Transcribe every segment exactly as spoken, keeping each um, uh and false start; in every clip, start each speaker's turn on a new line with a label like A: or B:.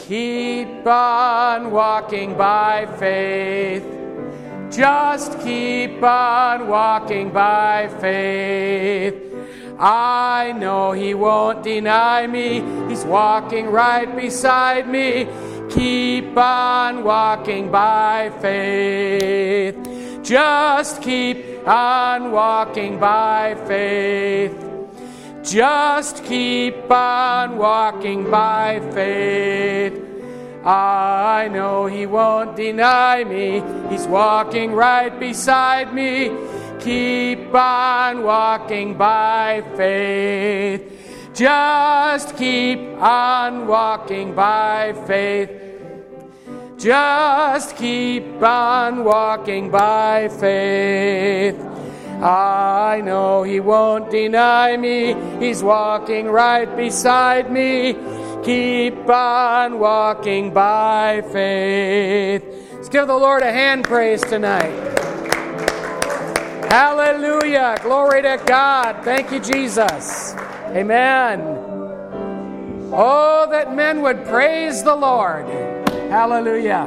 A: keep on walking by faith. Just keep on walking by faith. I know He won't deny me. He's walking right beside me. Keep on walking by faith. Just keep on walking by faith. Just keep on walking by faith. I know He won't deny me. He's walking right beside me. Keep on walking by faith. Just keep on walking by faith. Just keep on walking by faith. I know He won't deny me. He's walking right beside me. Keep on walking by faith. Let's give the Lord a hand praise tonight. Hallelujah. Glory to God. Thank you, Jesus. Amen. Oh, that men would praise the Lord. Hallelujah.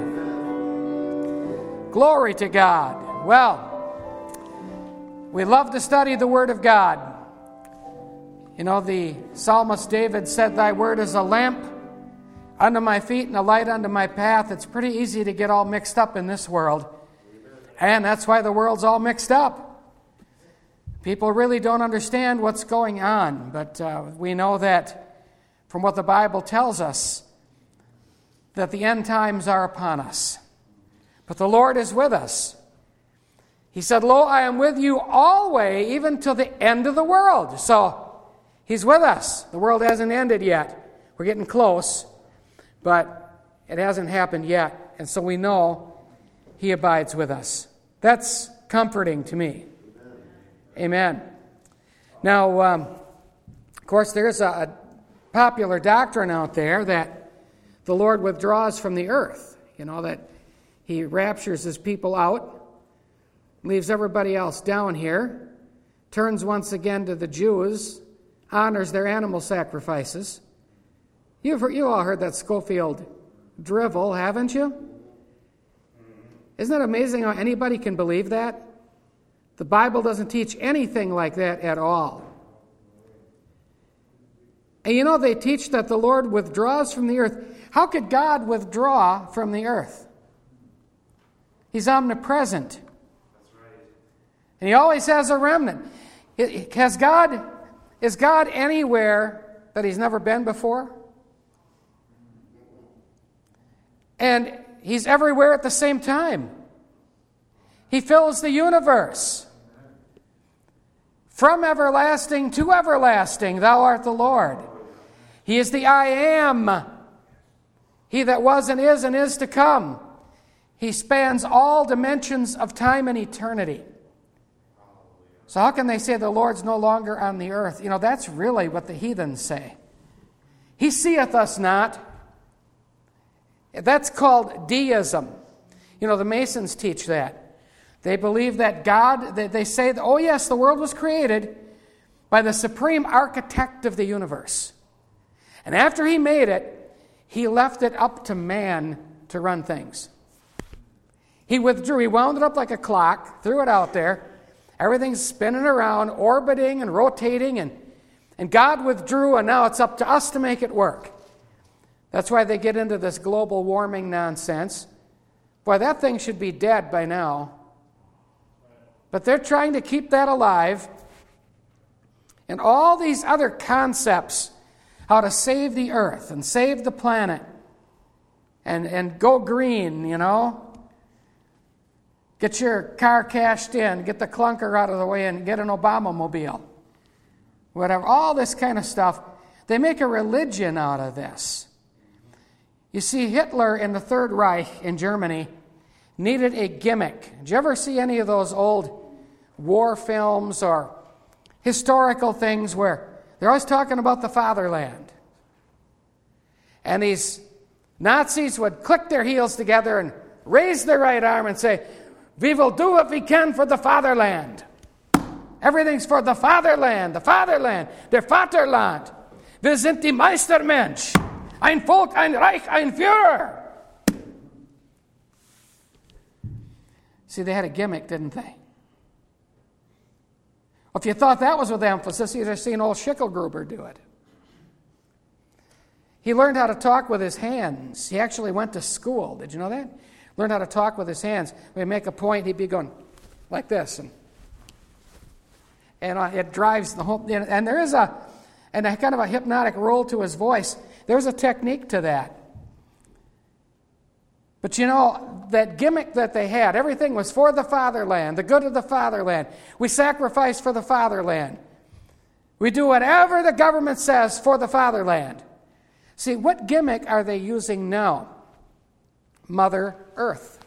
A: Glory to God. Well, we love to study the Word of God. You know, the psalmist David said, "Thy word is a lamp unto my feet and a light unto my path." It's pretty easy to get all mixed up in this world. And that's why the world's all mixed up. People really don't understand what's going on. But uh, we know that from what the Bible tells us, that the end times are upon us. But the Lord is with us. He said, "Lo, I am with you always, even till the end of the world." So He's with us. The world hasn't ended yet. We're getting close, but it hasn't happened yet. And so we know He abides with us. That's comforting to me. Amen. Amen. Now, um, of course, there's a, a popular doctrine out there that the Lord withdraws from the earth. You know, that He raptures His people out, leaves everybody else down here, turns once again to the Jews, honors their animal sacrifices. You've heard, you all heard that Schofield drivel, haven't you? Isn't it amazing how anybody can believe that? The Bible doesn't teach anything like that at all. And you know, they teach that the Lord withdraws from the earth. How could God withdraw from the earth? He's omnipresent. That's right. And He always has a remnant. Has God... Is God anywhere that He's never been before? And He's everywhere at the same time. He fills the universe. From everlasting to everlasting, Thou art the Lord. He is the I am. He that was and is and is to come. He spans all dimensions of time and eternity. So how can they say the Lord's no longer on the earth? You know, that's really what the heathens say. He seeth us not. That's called deism. You know, the Masons teach that. They believe that God, they say, oh yes, the world was created by the supreme architect of the universe. And after He made it, He left it up to man to run things. He withdrew, He wound it up like a clock, threw it out there. Everything's spinning around, orbiting and rotating, and, and God withdrew, and now it's up to us to make it work. That's why they get into this global warming nonsense. Boy, that thing should be dead by now. But they're trying to keep that alive. And all these other concepts, how to save the earth and save the planet and, and go green, you know. Get your car cashed in, get the clunker out of the way, and get an Obama-mobile. Whatever, all this kind of stuff. They make a religion out of this. You see, Hitler in the Third Reich in Germany needed a gimmick. Did you ever see any of those old war films or historical things where they're always talking about the fatherland? And these Nazis would click their heels together and raise their right arm and say, "We will do what we can for the fatherland." Everything's for the fatherland, the fatherland, der Vaterland. Wir sind die Meistermensch. Ein Volk, ein Reich, ein Führer. See, they had a gimmick, didn't they? If you thought that was with emphasis, you'd have seen old Schicklgruber do it. He learned how to talk with his hands. He actually went to school. Did you know that? Learned how to talk with his hands. When he'd make a point, he'd be going like this. And, and uh, it drives the whole... And there is a, and a kind of a hypnotic roll to his voice. There's a technique to that. But you know, that gimmick that they had, everything was for the fatherland, the good of the fatherland. We sacrifice for the fatherland. We do whatever the government says for the fatherland. See, what gimmick are they using now? Mother Earth.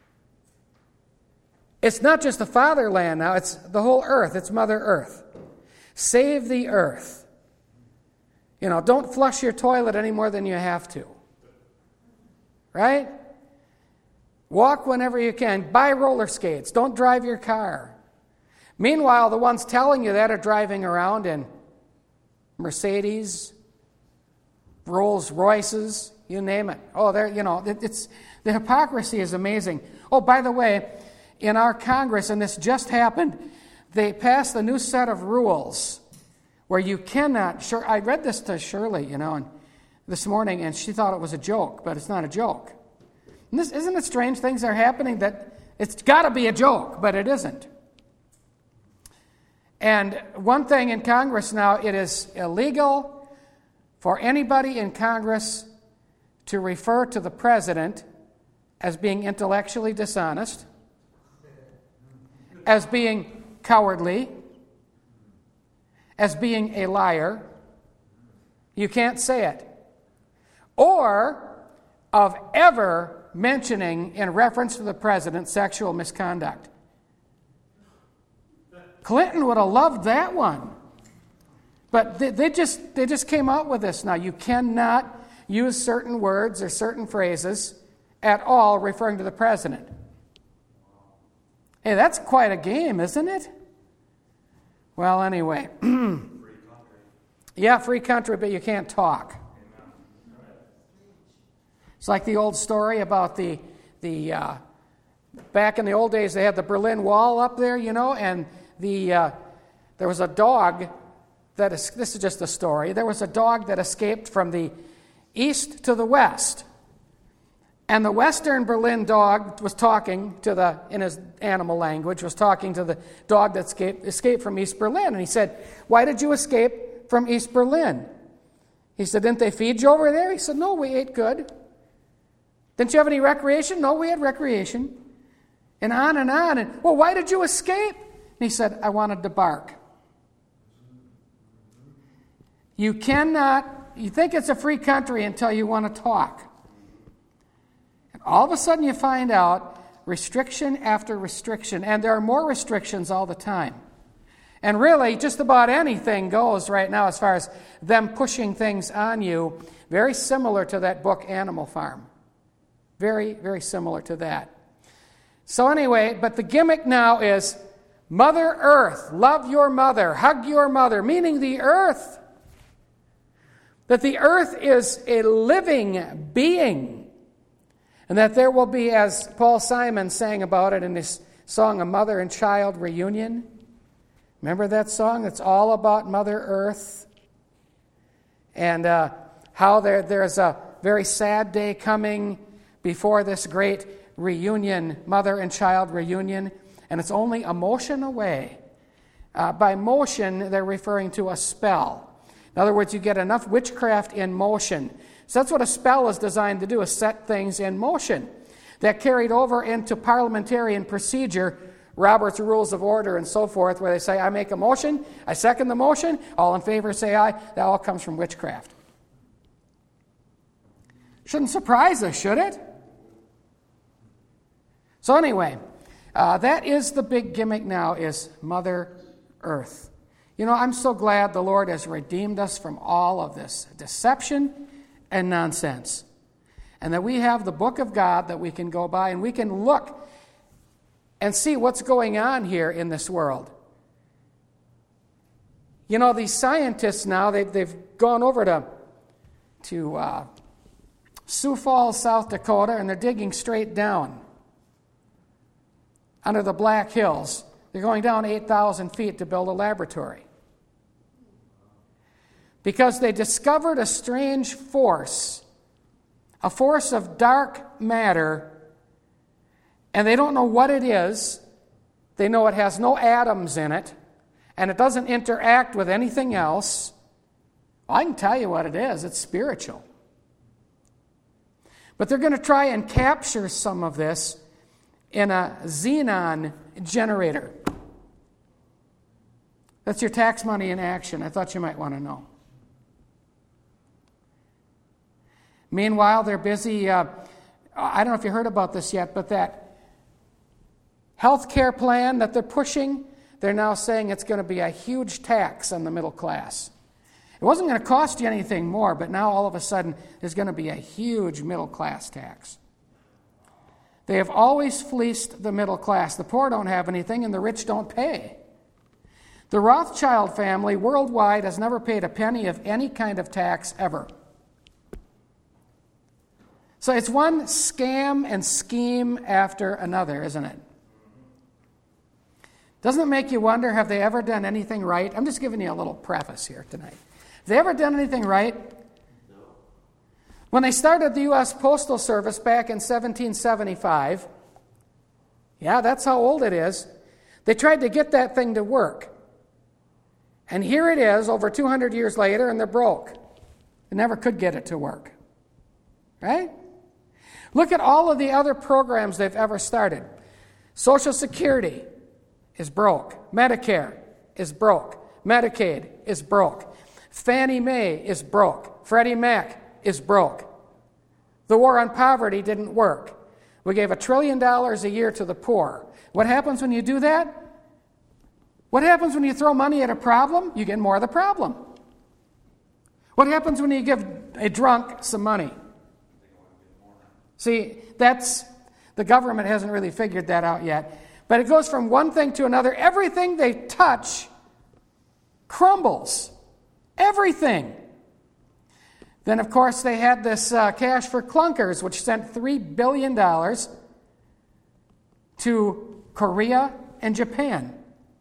A: It's not just the fatherland now, it's the whole earth. It's Mother Earth. Save the earth. You know, don't flush your toilet any more than you have to. Right? Walk whenever you can. Buy roller skates. Don't drive your car. Meanwhile, the ones telling you that are driving around in Mercedes, Rolls Royces, you name it. Oh, there, you know, it, it's the hypocrisy is amazing. Oh, by the way, in our Congress, and this just happened, they passed a new set of rules where you cannot. Sure, I read this to Shirley, you know, and this morning, and she thought it was a joke, but it's not a joke. And this, isn't it strange? Things are happening that it's got to be a joke, but it isn't. And one thing in Congress now, it is illegal for anybody in Congress to refer to the president as being intellectually dishonest, as being cowardly, as being a liar. You can't say it. Or of ever mentioning, in reference to the president, sexual misconduct. Clinton would have loved that one. But they, they just they just came out with this now. You cannot use certain words or certain phrases at all referring to the president. Hey, that's quite a game, isn't it? Well, anyway. Free country. Yeah, free country, but you can't talk. It's like the old story about the, the uh, back in the old days, they had the Berlin Wall up there, you know, and the uh, there was a dog that, is, this is just a story, there was a dog that escaped from the east to the west. And the Western Berlin dog was talking to the, in his animal language, was talking to the dog that escaped, escaped from East Berlin. And he said, "Why did you escape from East Berlin?" He said, "Didn't they feed you over there?" He said, "No, we ate good." "Didn't you have any recreation?" "No, we had recreation." And on and on. And, "Well, why did you escape?" And he said, "I wanted to bark." You cannot, you think it's a free country until you want to talk. And all of a sudden you find out restriction after restriction, and there are more restrictions all the time. And really, just about anything goes right now as far as them pushing things on you, very similar to that book, Animal Farm. Very, very similar to that. So anyway, but the gimmick now is Mother Earth, love your mother, hug your mother, meaning the earth. That the earth is a living being. And that there will be, as Paul Simon sang about it in his song, A Mother and Child Reunion. Remember that song? It's all about Mother Earth. And uh, how there there's a very sad day coming before this great reunion, mother and child reunion, and it's only a motion away. Uh, by motion, they're referring to a spell. In other words, you get enough witchcraft in motion. So that's what a spell is designed to do, is set things in motion. That carried over into parliamentarian procedure, Robert's Rules of Order and so forth, where they say, I make a motion, I second the motion, all in favor say aye. That all comes from witchcraft. Shouldn't surprise us, should it? So anyway, uh, that is the big gimmick now, is Mother Earth. You know, I'm so glad the Lord has redeemed us from all of this deception and nonsense. And that we have the book of God that we can go by and we can look and see what's going on here in this world. You know, these scientists now, they, they've gone over to, to uh, Sioux Falls, South Dakota, and they're digging straight down under the Black Hills. They're going down eight thousand feet to build a laboratory. Because they discovered a strange force, a force of dark matter, and they don't know what it is. They know it has no atoms in it, and it doesn't interact with anything else. I can tell you what it is. It's spiritual. But they're going to try and capture some of this in a xenon generator. That's your tax money in action. I thought you might want to know. Meanwhile, they're busy, uh, I don't know if you heard about this yet, but that health care plan that they're pushing, they're now saying it's going to be a huge tax on the middle class. It wasn't going to cost you anything more, but now all of a sudden there's going to be a huge middle class tax. They have always fleeced the middle class. The poor don't have anything and the rich don't pay. The Rothschild family worldwide has never paid a penny of any kind of tax ever. So it's one scam and scheme after another, isn't it? Doesn't it make you wonder, have they ever done anything right? I'm just giving you a little preface here tonight. Have they ever done anything right? No. When they started the U S Postal Service back in seventeen seventy-five, yeah, that's how old it is, they tried to get that thing to work. And here it is, over two hundred years later, and they're broke. They never could get it to work. Right? Look at all of the other programs they've ever started. Social Security is broke. Medicare is broke. Medicaid is broke. Fannie Mae is broke. Freddie Mac is broke. The war on poverty didn't work. We gave a trillion dollars a year to the poor. What happens when you do that? What happens when you throw money at a problem? You get more of the problem. What happens when you give a drunk some money? See, that's, the government hasn't really figured that out yet. But it goes from one thing to another. Everything they touch crumbles. Everything. Then, of course, they had this uh, Cash for Clunkers, which sent three billion dollars to Korea and Japan.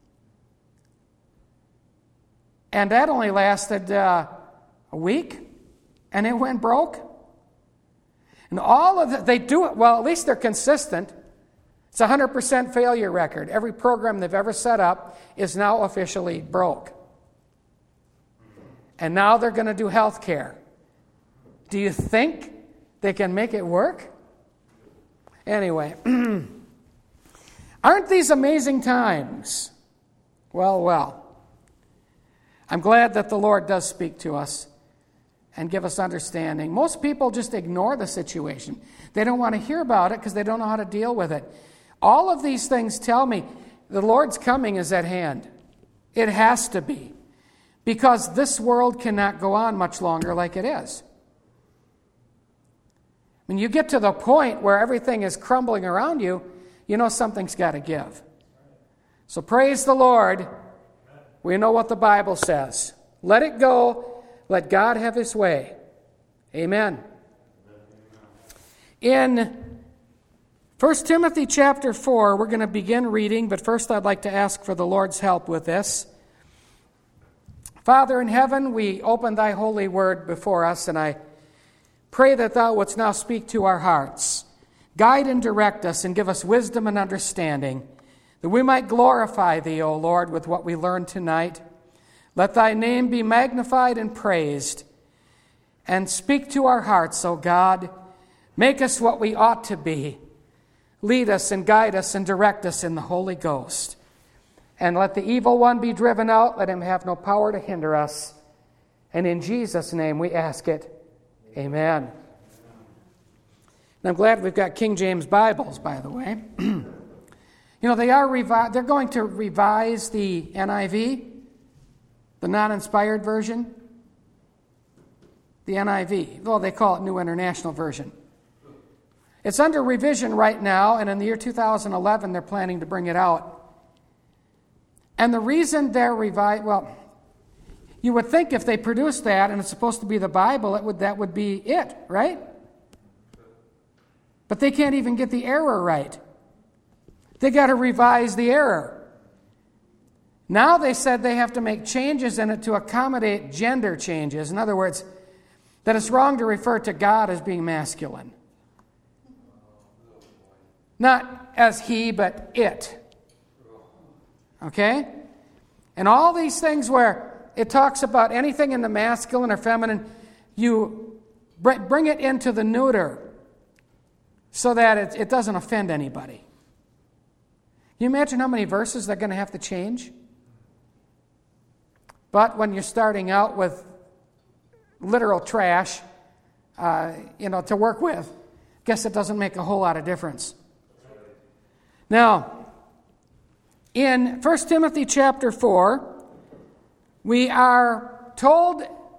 A: And that only lasted uh, a week, and it went broke. And all of that, they do it, well, at least they're consistent. It's a one hundred percent failure record. Every program they've ever set up is now officially broke. And now they're going to do health care. Do you think they can make it work? Anyway, aren't these amazing times? Well, well. I'm glad that the Lord does speak to us and give us understanding. Most people just ignore the situation. They don't want to hear about it because they don't know how to deal with it. All of these things tell me the Lord's coming is at hand. It has to be. Because this world cannot go on much longer like it is. When you get to the point where everything is crumbling around you, you know something's got to give. So praise the Lord. We know what the Bible says. Let it go. Let God have His way. Amen. In First Timothy chapter four, we're going to begin reading, but first I'd like to ask for the Lord's help with this. Father in heaven, we open Thy holy word before us, and I pray that Thou wouldst now speak to our hearts. Guide and direct us and give us wisdom and understanding, that we might glorify Thee, O Lord, with what we learned tonight. Let Thy name be magnified and praised, and speak to our hearts, O God. Make us what we ought to be. Lead us and guide us and direct us in the Holy Ghost. And let the evil one be driven out. Let him have no power to hinder us. And in Jesus' name we ask it. Amen. And I'm glad we've got King James Bibles, by the way. You know, they are revi- they're going to revise the N I V, the non-inspired version. The N I V. Well, they call it New International Version. It's under revision right now, and in the year two thousand eleven, they're planning to bring it out. And the reason they're revised, well, you would think if they produced that and it's supposed to be the Bible, it would that would be it, right? But they can't even get the error right. They got to revise the error. Now they said they have to make changes in it to accommodate gender changes. In other words, that it's wrong to refer to God as being masculine. Not as he, but it. Okay? And all these things where it talks about anything in the masculine or feminine, you bring it into the neuter so that it, it doesn't offend anybody. Can you imagine how many verses they're going to have to change? But when you're starting out with literal trash, uh, you know, to work with, I guess it doesn't make a whole lot of difference. Now, in First Timothy chapter four, we are told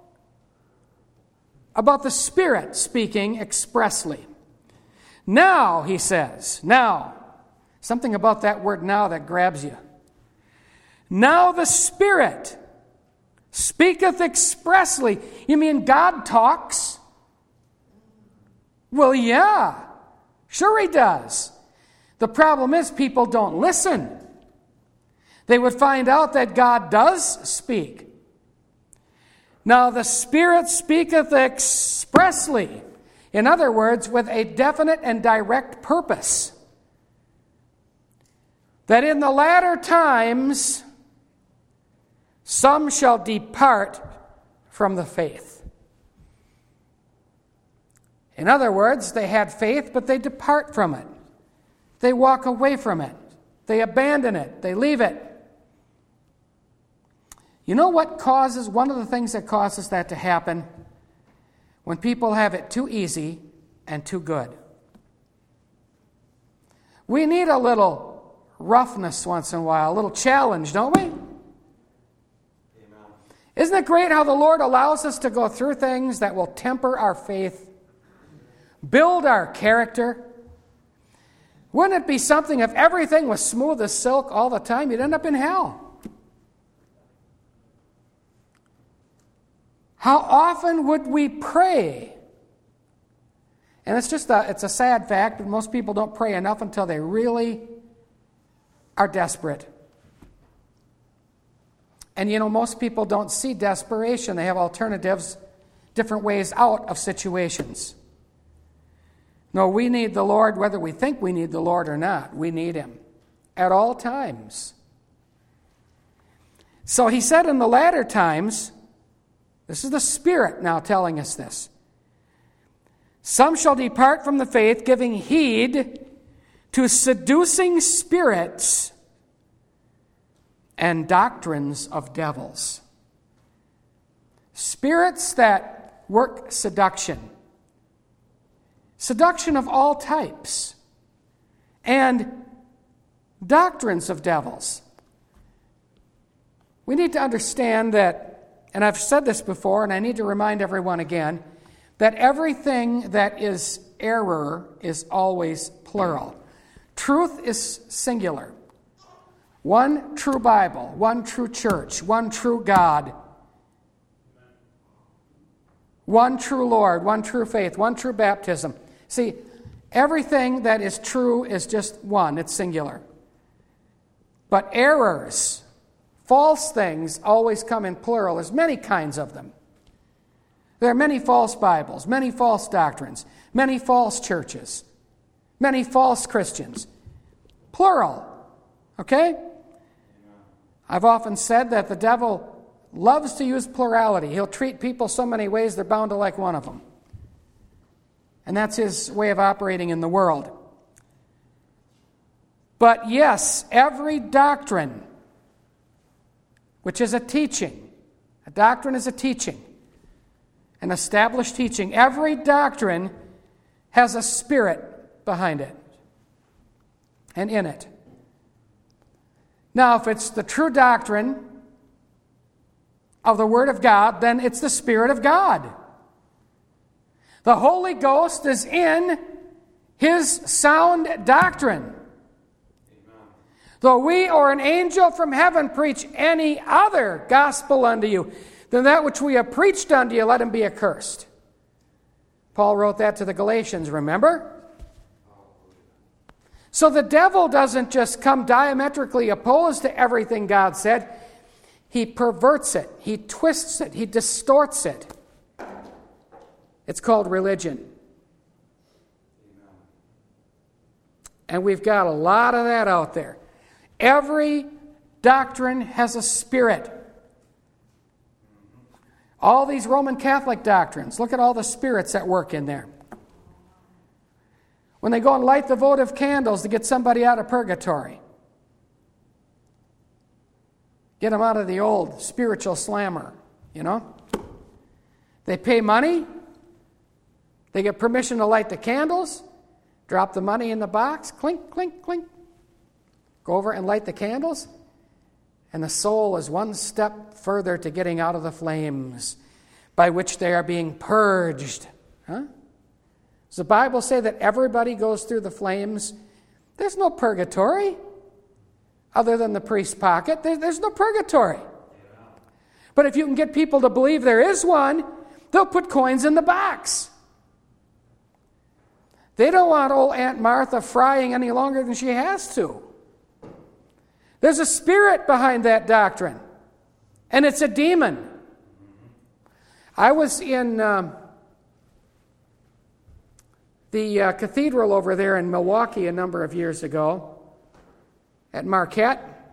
A: about the Spirit speaking expressly. Now, he says, now, something about that word now that grabs you. Now the Spirit speaketh expressly. You mean God talks? Well, yeah, sure he does. The problem is people don't listen. They would find out that God does speak. Now the Spirit speaketh expressly. In other words, with a definite and direct purpose. That in the latter times some shall depart from the faith. In other words, they had faith, but they depart from it. They walk away from it. They abandon it. They leave it. You know what causes, one of the things that causes that to happen? When people have it too easy and too good. We need a little roughness once in a while, a little challenge, don't we? Amen. Isn't it great how the Lord allows us to go through things that will temper our faith, build our character? Wouldn't it be something if everything was smooth as silk all the time? You'd end up in hell. How often would we pray? And it's just a, it's a sad fact, but most people don't pray enough until they really are desperate. And you know, most people don't see desperation. They have alternatives, different ways out of situations. No, we need the Lord whether we think we need the Lord or not. We need Him at all times. So he said in the latter times, this is the Spirit now telling us this. Some shall depart from the faith, giving heed to seducing spirits and doctrines of devils. Spirits that work seduction. Seduction of all types. And doctrines of devils. We need to understand that, and I've said this before, and I need to remind everyone again, that everything that is error is always plural. Truth is singular. One true Bible, one true church, one true God, one true Lord, one true faith, one true baptism. See, everything that is true is just one, it's singular. But errors, false things always come in plural. There's many kinds of them. There are many false Bibles, many false doctrines, many false churches, many false Christians. Plural. Okay? I've often said that the devil loves to use plurality. He'll treat people so many ways they're bound to like one of them. And that's his way of operating in the world. But yes, every doctrine, which is a teaching, a doctrine is a teaching, an established teaching. Every doctrine has a spirit behind it and in it. Now, if it's the true doctrine of the Word of God, then it's the Spirit of God. The Holy Ghost is in His sound doctrine. Amen. Though we or an angel from heaven preach any other gospel unto you than that which we have preached unto you, let him be accursed. Paul wrote that to the Galatians, remember? So the devil doesn't just come diametrically opposed to everything God said. He perverts it. He twists it. He distorts it. It's called religion. And we've got a lot of that out there. Every doctrine has a spirit. All these Roman Catholic doctrines, look at all the spirits at work in there. When they go and light the votive candles to get somebody out of purgatory, get them out of the old spiritual slammer, you know. They pay money. They get permission to light the candles. Drop the money in the box. Clink, clink, clink. Go over and light the candles. And the soul is one step further to getting out of the flames by which they are being purged. Huh? Does the Bible say that everybody goes through the flames? There's no purgatory other than the priest's pocket. There, there's no purgatory. But if you can get people to believe there is one, they'll put coins in the box. They don't want old Aunt Martha frying any longer than she has to. There's a spirit behind that doctrine, and it's a demon. I was in um, the uh, cathedral over there in Milwaukee a number of years ago, at Marquette,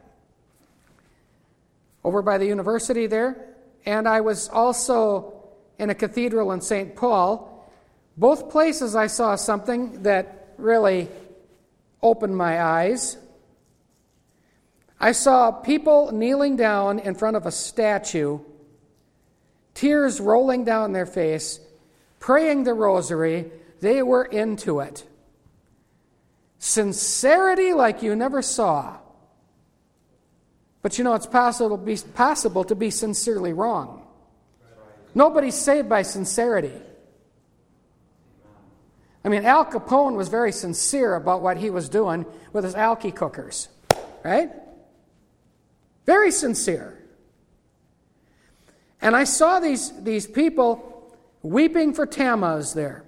A: over by the university there, and I was also in a cathedral in Saint Paul. Both places I saw something that really opened my eyes. I saw people kneeling down in front of a statue, tears rolling down their face, praying the rosary. They were into it. Sincerity like you never saw. But you know, it's possible to be, possible to be sincerely wrong. Nobody's saved by sincerity. I mean, Al Capone was very sincere about what he was doing with his alky cookers, right? Very sincere. And I saw these, these people weeping for Tammuz there.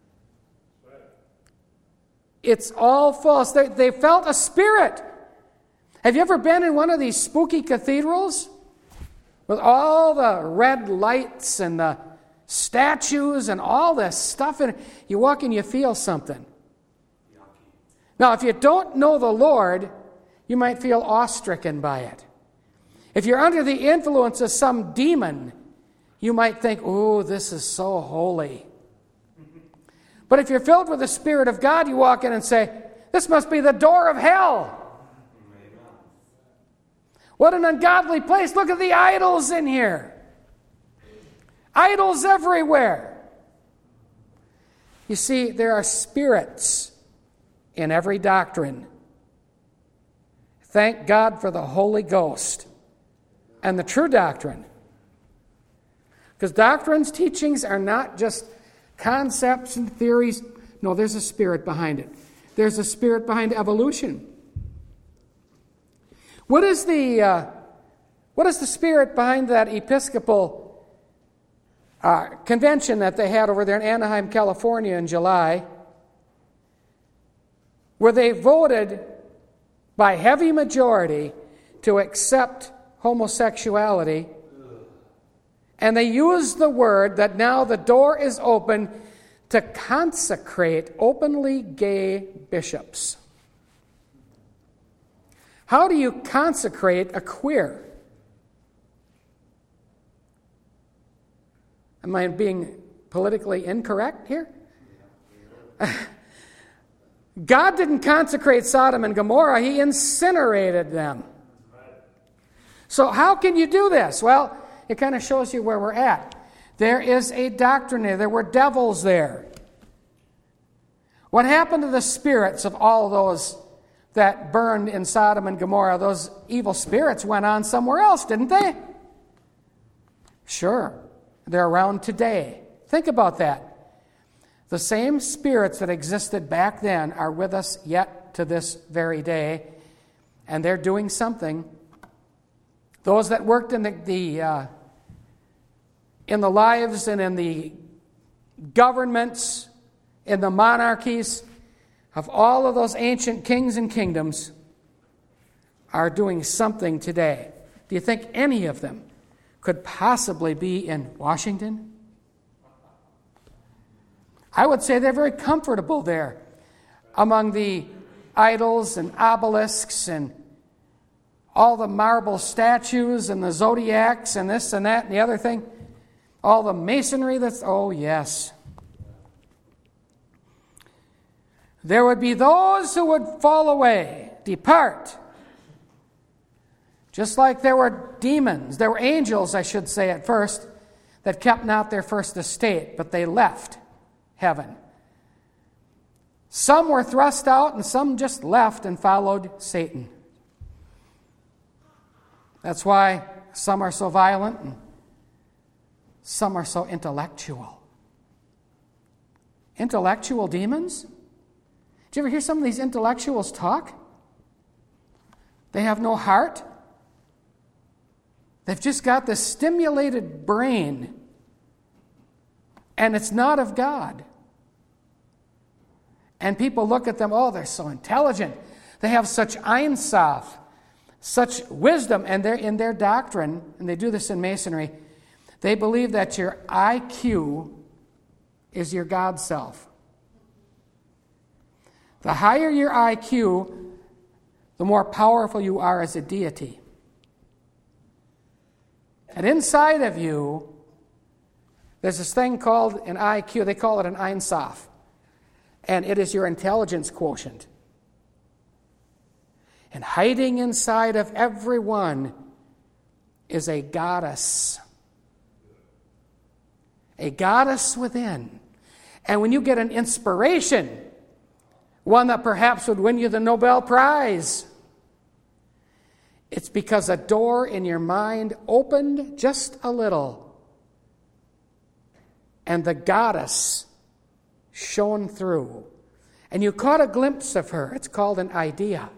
A: It's all false. They, they felt a spirit. Have you ever been in one of these spooky cathedrals with all the red lights and the statues and all this stuff? And you walk and you feel something. Now, if you don't know the Lord, you might feel awestricken by it. If you're under the influence of some demon, you might think, oh, this is so holy. But if you're filled with the Spirit of God, you walk in and say, this must be the door of hell. What an ungodly place. Look at the idols in here. Idols everywhere. You see, there are spirits in every doctrine. Thank God for the Holy Ghost and the true doctrine. Because doctrines, teachings are not just concepts and theories. No, there's a spirit behind it. There's a spirit behind evolution. What is the uh, what is the spirit behind that Episcopal uh, convention that they had over there in Anaheim, California in July, where they voted by heavy majority to accept homosexuality, and they used the word that now the door is open to consecrate openly gay bishops. How do you consecrate a queer? Am I being politically incorrect here? God didn't consecrate Sodom and Gomorrah. He incinerated them. So how can you do this? Well, it kind of shows you where we're at. There is a doctrine there. There were devils there. What happened to the spirits of all those that burned in Sodom and Gomorrah? Those evil spirits went on somewhere else, didn't they? Sure. They're around today. Think about that. The same spirits that existed back then are with us yet to this very day, and they're doing something. Those that worked in the, the uh, in the lives and in the governments, in the monarchies, of all of those ancient kings and kingdoms are doing something today. Do you think any of them could possibly be in Washington? I would say they're very comfortable there among the idols and obelisks and all the marble statues and the zodiacs and this and that and the other thing. All the masonry that's, oh yes. There would be those who would fall away, depart. Just like there were demons, there were angels, I should say at first, that kept not their first estate, but they left heaven. Some were thrust out and some just left and followed Satan. That's why some are so violent and some are so intellectual. Intellectual demons? Did you ever hear some of these intellectuals talk? They have no heart. They've just got this stimulated brain, and it's not of God. And people look at them, oh, they're so intelligent. They have such Einsaft, such wisdom, and they're in their doctrine, and they do this in Masonry, they believe that your I Q is your God self. The higher your I Q, the more powerful you are as a deity. And inside of you, there's this thing called an I Q. They call it an Einsaft. And it is your intelligence quotient. And hiding inside of everyone is a goddess. A goddess within. And when you get an inspiration, one that perhaps would win you the Nobel Prize, it's because a door in your mind opened just a little, and the goddess shone through, and you caught a glimpse of her. It's called an idea.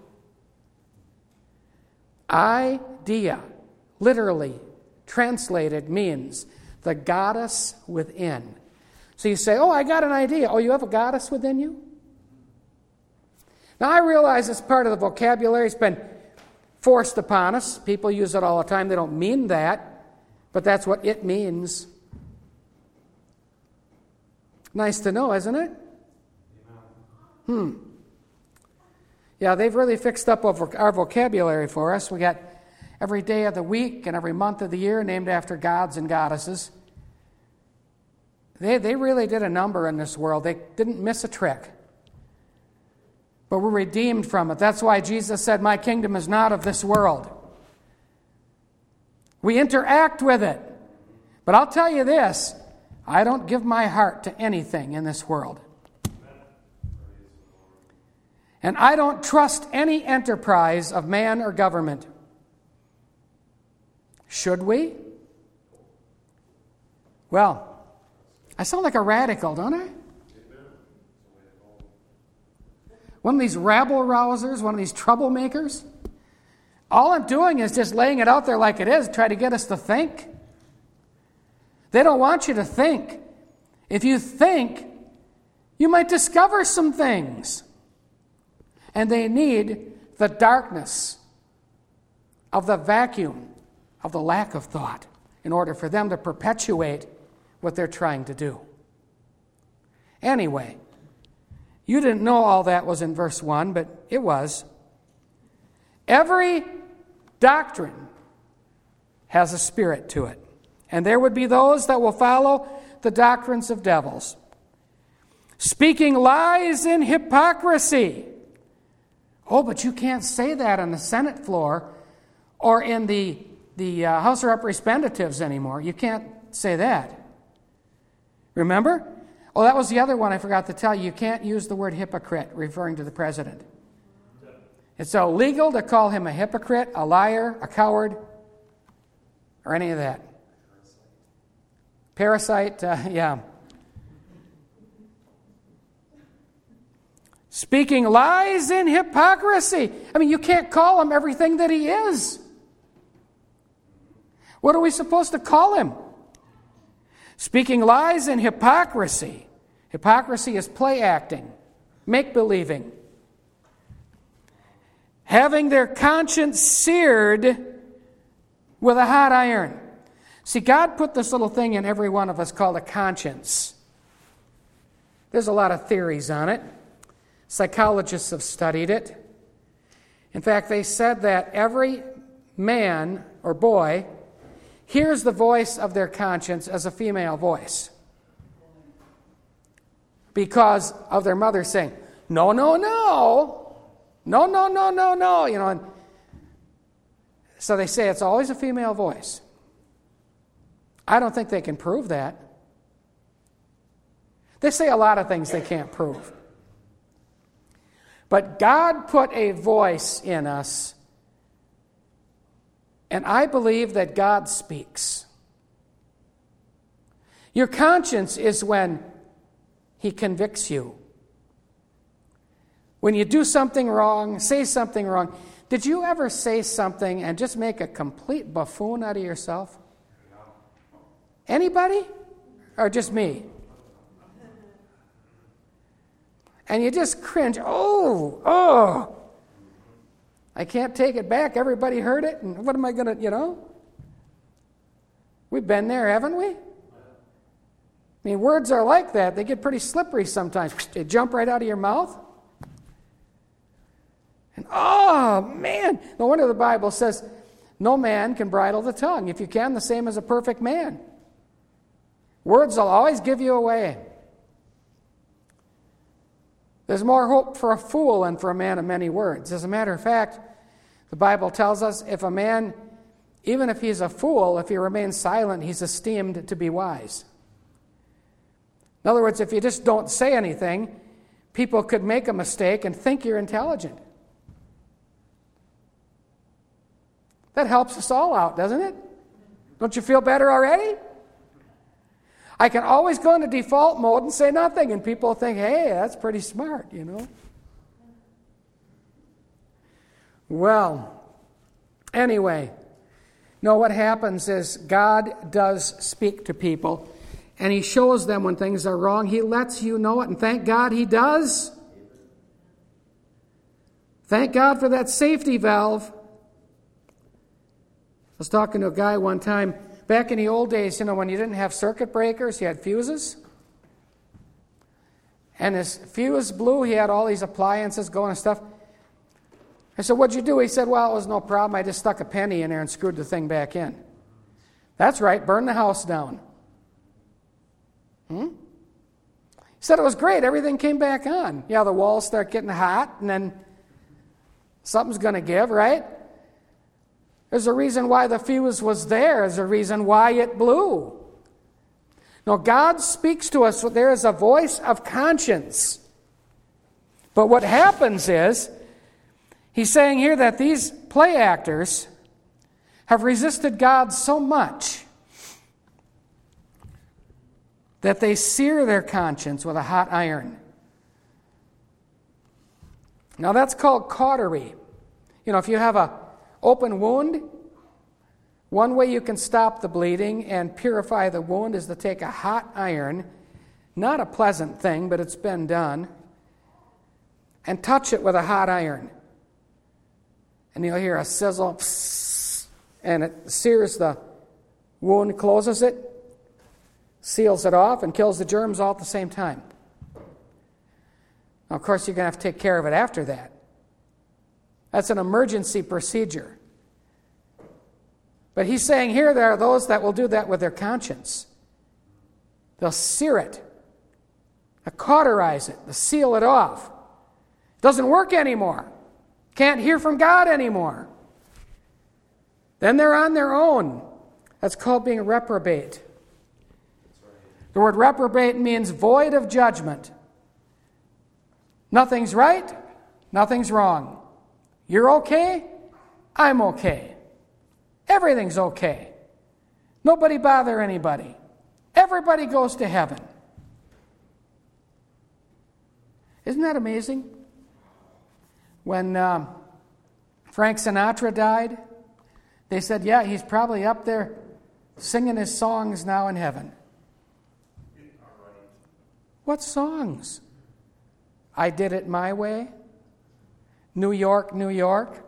A: Idea, literally translated, means the goddess within. So you say, oh, I got an idea. Oh, you have a goddess within you? Now, I realize it's part of the vocabulary. It's been forced upon us. People use it all the time. They don't mean that, but that's what it means. Nice to know, isn't it? Hmm. Yeah, they've really fixed up our vocabulary for us. We got every day of the week and every month of the year named after gods and goddesses. They, they really did a number in this world. They didn't miss a trick. But we're redeemed from it. That's why Jesus said, my kingdom is not of this world. We interact with it. But I'll tell you this, I don't give my heart to anything in this world. And I don't trust any enterprise of man or government. Should we? Well, I sound like a radical, don't I? One of these rabble-rousers, one of these troublemakers. All I'm doing is just laying it out there like it is, try to get us to think. They don't want you to think. If you think, you might discover some things. And they need the darkness of the vacuum of the lack of thought in order for them to perpetuate what they're trying to do. Anyway, you didn't know all that was in verse one, but it was. Every doctrine has a spirit to it. And there would be those that will follow the doctrines of devils, speaking lies in hypocrisy. Oh, but you can't say that on the Senate floor or in the, the uh, House of Representatives anymore. You can't say that. Remember? Oh, that was the other one I forgot to tell you. You can't use the word hypocrite referring to the president. It's illegal to call him a hypocrite, a liar, a coward, or any of that. Parasite, uh, yeah. Speaking lies in hypocrisy. I mean, you can't call him everything that he is. What are we supposed to call him? Speaking lies in hypocrisy. Hypocrisy is play acting. make-believing. Having their conscience seared with a hot iron. See, God put this little thing in every one of us called a conscience. There's a lot of theories on it. Psychologists have studied it. In fact, they said that every man or boy hears the voice of their conscience as a female voice because of their mother saying, no, no, no, no, no, no, no, no, you know. And so they say it's always a female voice. I don't think they can prove that. They say a lot of things they can't prove. But God put a voice in us, and I believe that God speaks. Your conscience is when He convicts you. When you do something wrong, say something wrong. Did you ever say something and just make a complete buffoon out of yourself? Anybody? Or just me? And you just cringe. Oh, oh. I can't take it back. Everybody heard it. And what am I going to, you know? We've been there, haven't we? I mean, words are like that. They get pretty slippery sometimes. They jump right out of your mouth. And oh, man. No wonder the Bible says, no man can bridle the tongue. If you can, the same as a perfect man. Words will always give you away. There's more hope for a fool than for a man of many words. As a matter of fact, the Bible tells us if a man, even if he's a fool, if he remains silent, he's esteemed to be wise. In other words, if you just don't say anything, people could make a mistake and think you're intelligent. That helps us all out, doesn't it? Don't you feel better already? I can always go into default mode and say nothing, and people think, hey, that's pretty smart, you know. Well, anyway, no, what happens is God does speak to people, and He shows them when things are wrong. He lets you know it, and thank God He does. Thank God for that safety valve. I was talking to a guy one time. Back in the old days, you know, when you didn't have circuit breakers, you had fuses. And his fuse blew, he had all these appliances going and stuff. I said, what'd you do? He said, well, it was no problem. I just stuck a penny in there and screwed the thing back in. That's right, burn the house down. Hmm? He said it was great. Everything came back on. Yeah, the walls start getting hot, and then something's going to give, right? There's a reason why the fuse was there. There's a reason why it blew. Now, God speaks to us. There is a voice of conscience. But what happens is, He's saying here that these play actors have resisted God so much that they sear their conscience with a hot iron. Now, that's called cautery. You know, if you have a open wound, one way you can stop the bleeding and purify the wound is to take a hot iron, not a pleasant thing, but it's been done, and touch it with a hot iron. And you'll hear a sizzle, and it sears the wound, closes it, seals it off, and kills the germs all at the same time. Now, of course, you're going to have to take care of it after that. That's an emergency procedure. But He's saying here there are those that will do that with their conscience. They'll sear it. They'll cauterize it. They'll seal it off. It doesn't work anymore. Can't hear from God anymore. Then they're on their own. That's called being reprobate. The word reprobate means void of judgment. Nothing's right. Nothing's wrong. You're okay, I'm okay. Everything's okay. Nobody bother anybody. Everybody goes to heaven. Isn't that amazing? When um, Frank Sinatra died, they said, yeah, he's probably up there singing his songs now in heaven. What songs? I did it my way. New York, New York.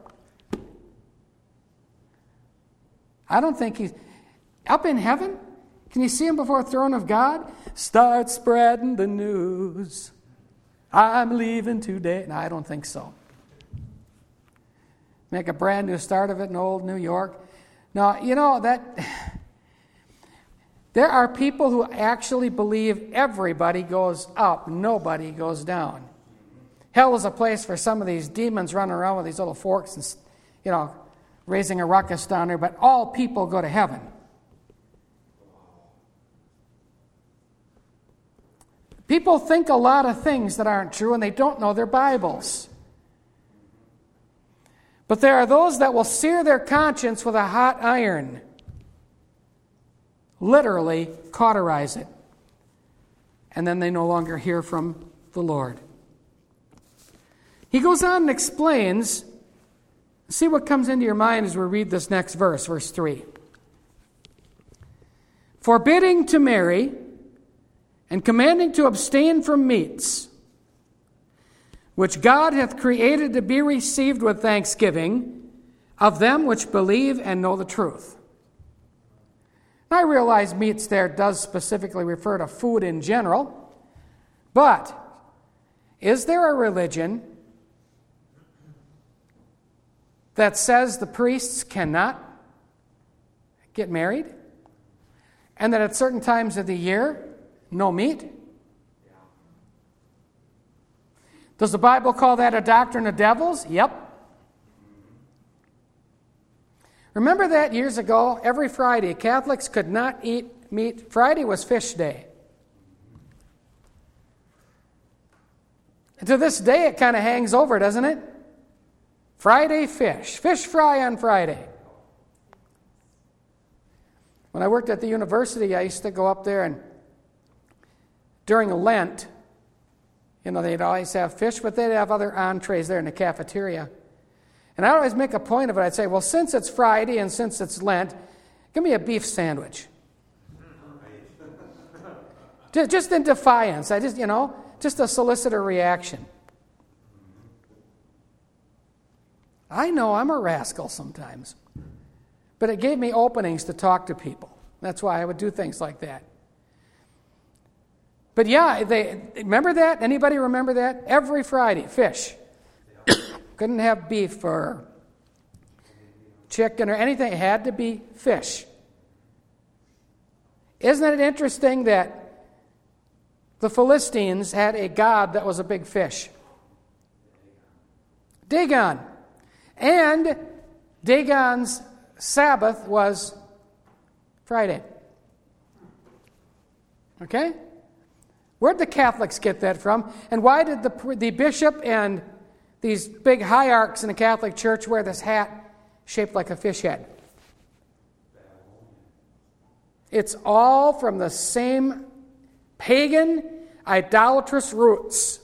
A: I don't think he's up in heaven. Can you see him before the throne of God? Start spreading the news. I'm leaving today. No, I don't think so. Make a brand new start of it in old New York. No, you know that there are people who actually believe everybody goes up, nobody goes down. Hell is a place for some of these demons running around with these little forks and, you know, raising a ruckus down there, but all people go to heaven. People think a lot of things that aren't true, and they don't know their Bibles. But there are those that will sear their conscience with a hot iron. Literally cauterize it. And then they no longer hear from the Lord. He goes on and explains, see what comes into your mind as we read this next verse, verse three. Forbidding to marry and commanding to abstain from meats, which God hath created to be received with thanksgiving of them which believe and know the truth. Now, I realize meats there does specifically refer to food in general, but is there a religion that says the priests cannot get married? And that at certain times of the year, no meat? Does the Bible call that a doctrine of devils? Yep. Remember that years ago, every Friday, Catholics could not eat meat. Friday was fish day. And to this day, it kind of hangs over, doesn't it? Friday fish. Fish fry on Friday. When I worked at the university, I used to go up there, and during Lent, you know, they'd always have fish, but they'd have other entrees there in the cafeteria. And I'd always make a point of it. I'd say, well, since it's Friday and since it's Lent, give me a beef sandwich. Just in defiance. I just, you know, just to solicit a reaction. I know I'm a rascal sometimes. But it gave me openings to talk to people. That's why I would do things like that. But yeah, they remember that? Anybody remember that? Every Friday, fish. Couldn't have beef or chicken or anything. It had to be fish. Isn't it interesting that the Philistines had a god that was a big fish? Dagon. And Dagon's Sabbath was Friday. Okay? Where'd the Catholics get that from? And why did the, the bishop and these big hierarchs in the Catholic Church wear this hat shaped like a fish head? It's all from the same pagan, idolatrous roots.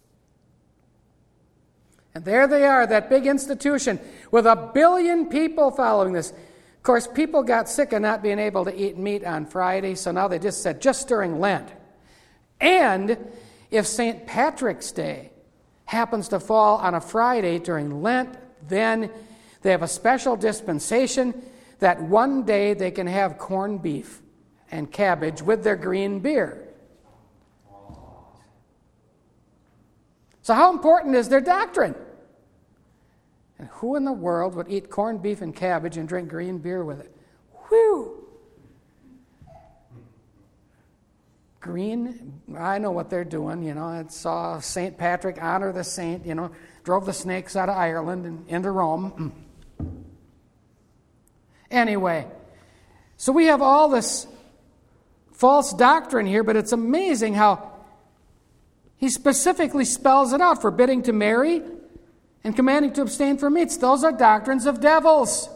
A: And there they are, that big institution with a billion people following this. Of course, people got sick of not being able to eat meat on Friday, so now they just said, just during Lent. And if Saint Patrick's Day happens to fall on a Friday during Lent, then they have a special dispensation that one day they can have corned beef and cabbage with their green beer. So how important is their doctrine? And who in the world would eat corned beef and cabbage and drink green beer with it? Whew! Green, I know what they're doing, you know. I saw Saint Patrick honor the saint, you know, drove the snakes out of Ireland and into Rome. Anyway, so we have all this false doctrine here, but it's amazing how he specifically spells it out, forbidding to marry and commanding to abstain from meats. Those are doctrines of devils.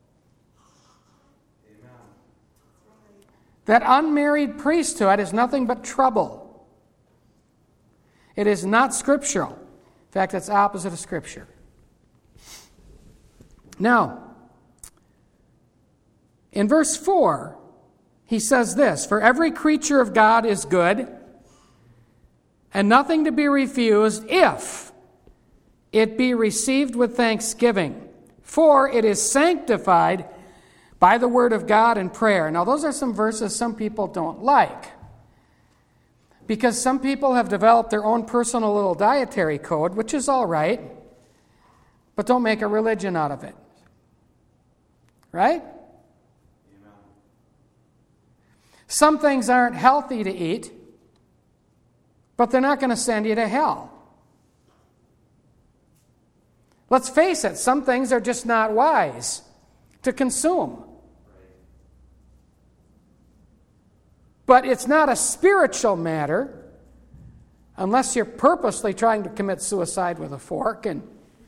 A: Amen. That unmarried priesthood is nothing but trouble. It is not scriptural. In fact, it's opposite of Scripture. Now, in verse four, he says this, "For every creature of God is good, and nothing to be refused if it be received with thanksgiving, for it is sanctified by the word of God and prayer. Now, those are some verses some people don't like, because some people have developed their own personal little dietary code, which is all right, but don't make a religion out of it. Right? Amen. Some things aren't healthy to eat, but they're not going to send you to hell. Let's face it, some things are just not wise to consume. But it's not a spiritual matter unless you're purposely trying to commit suicide with a fork and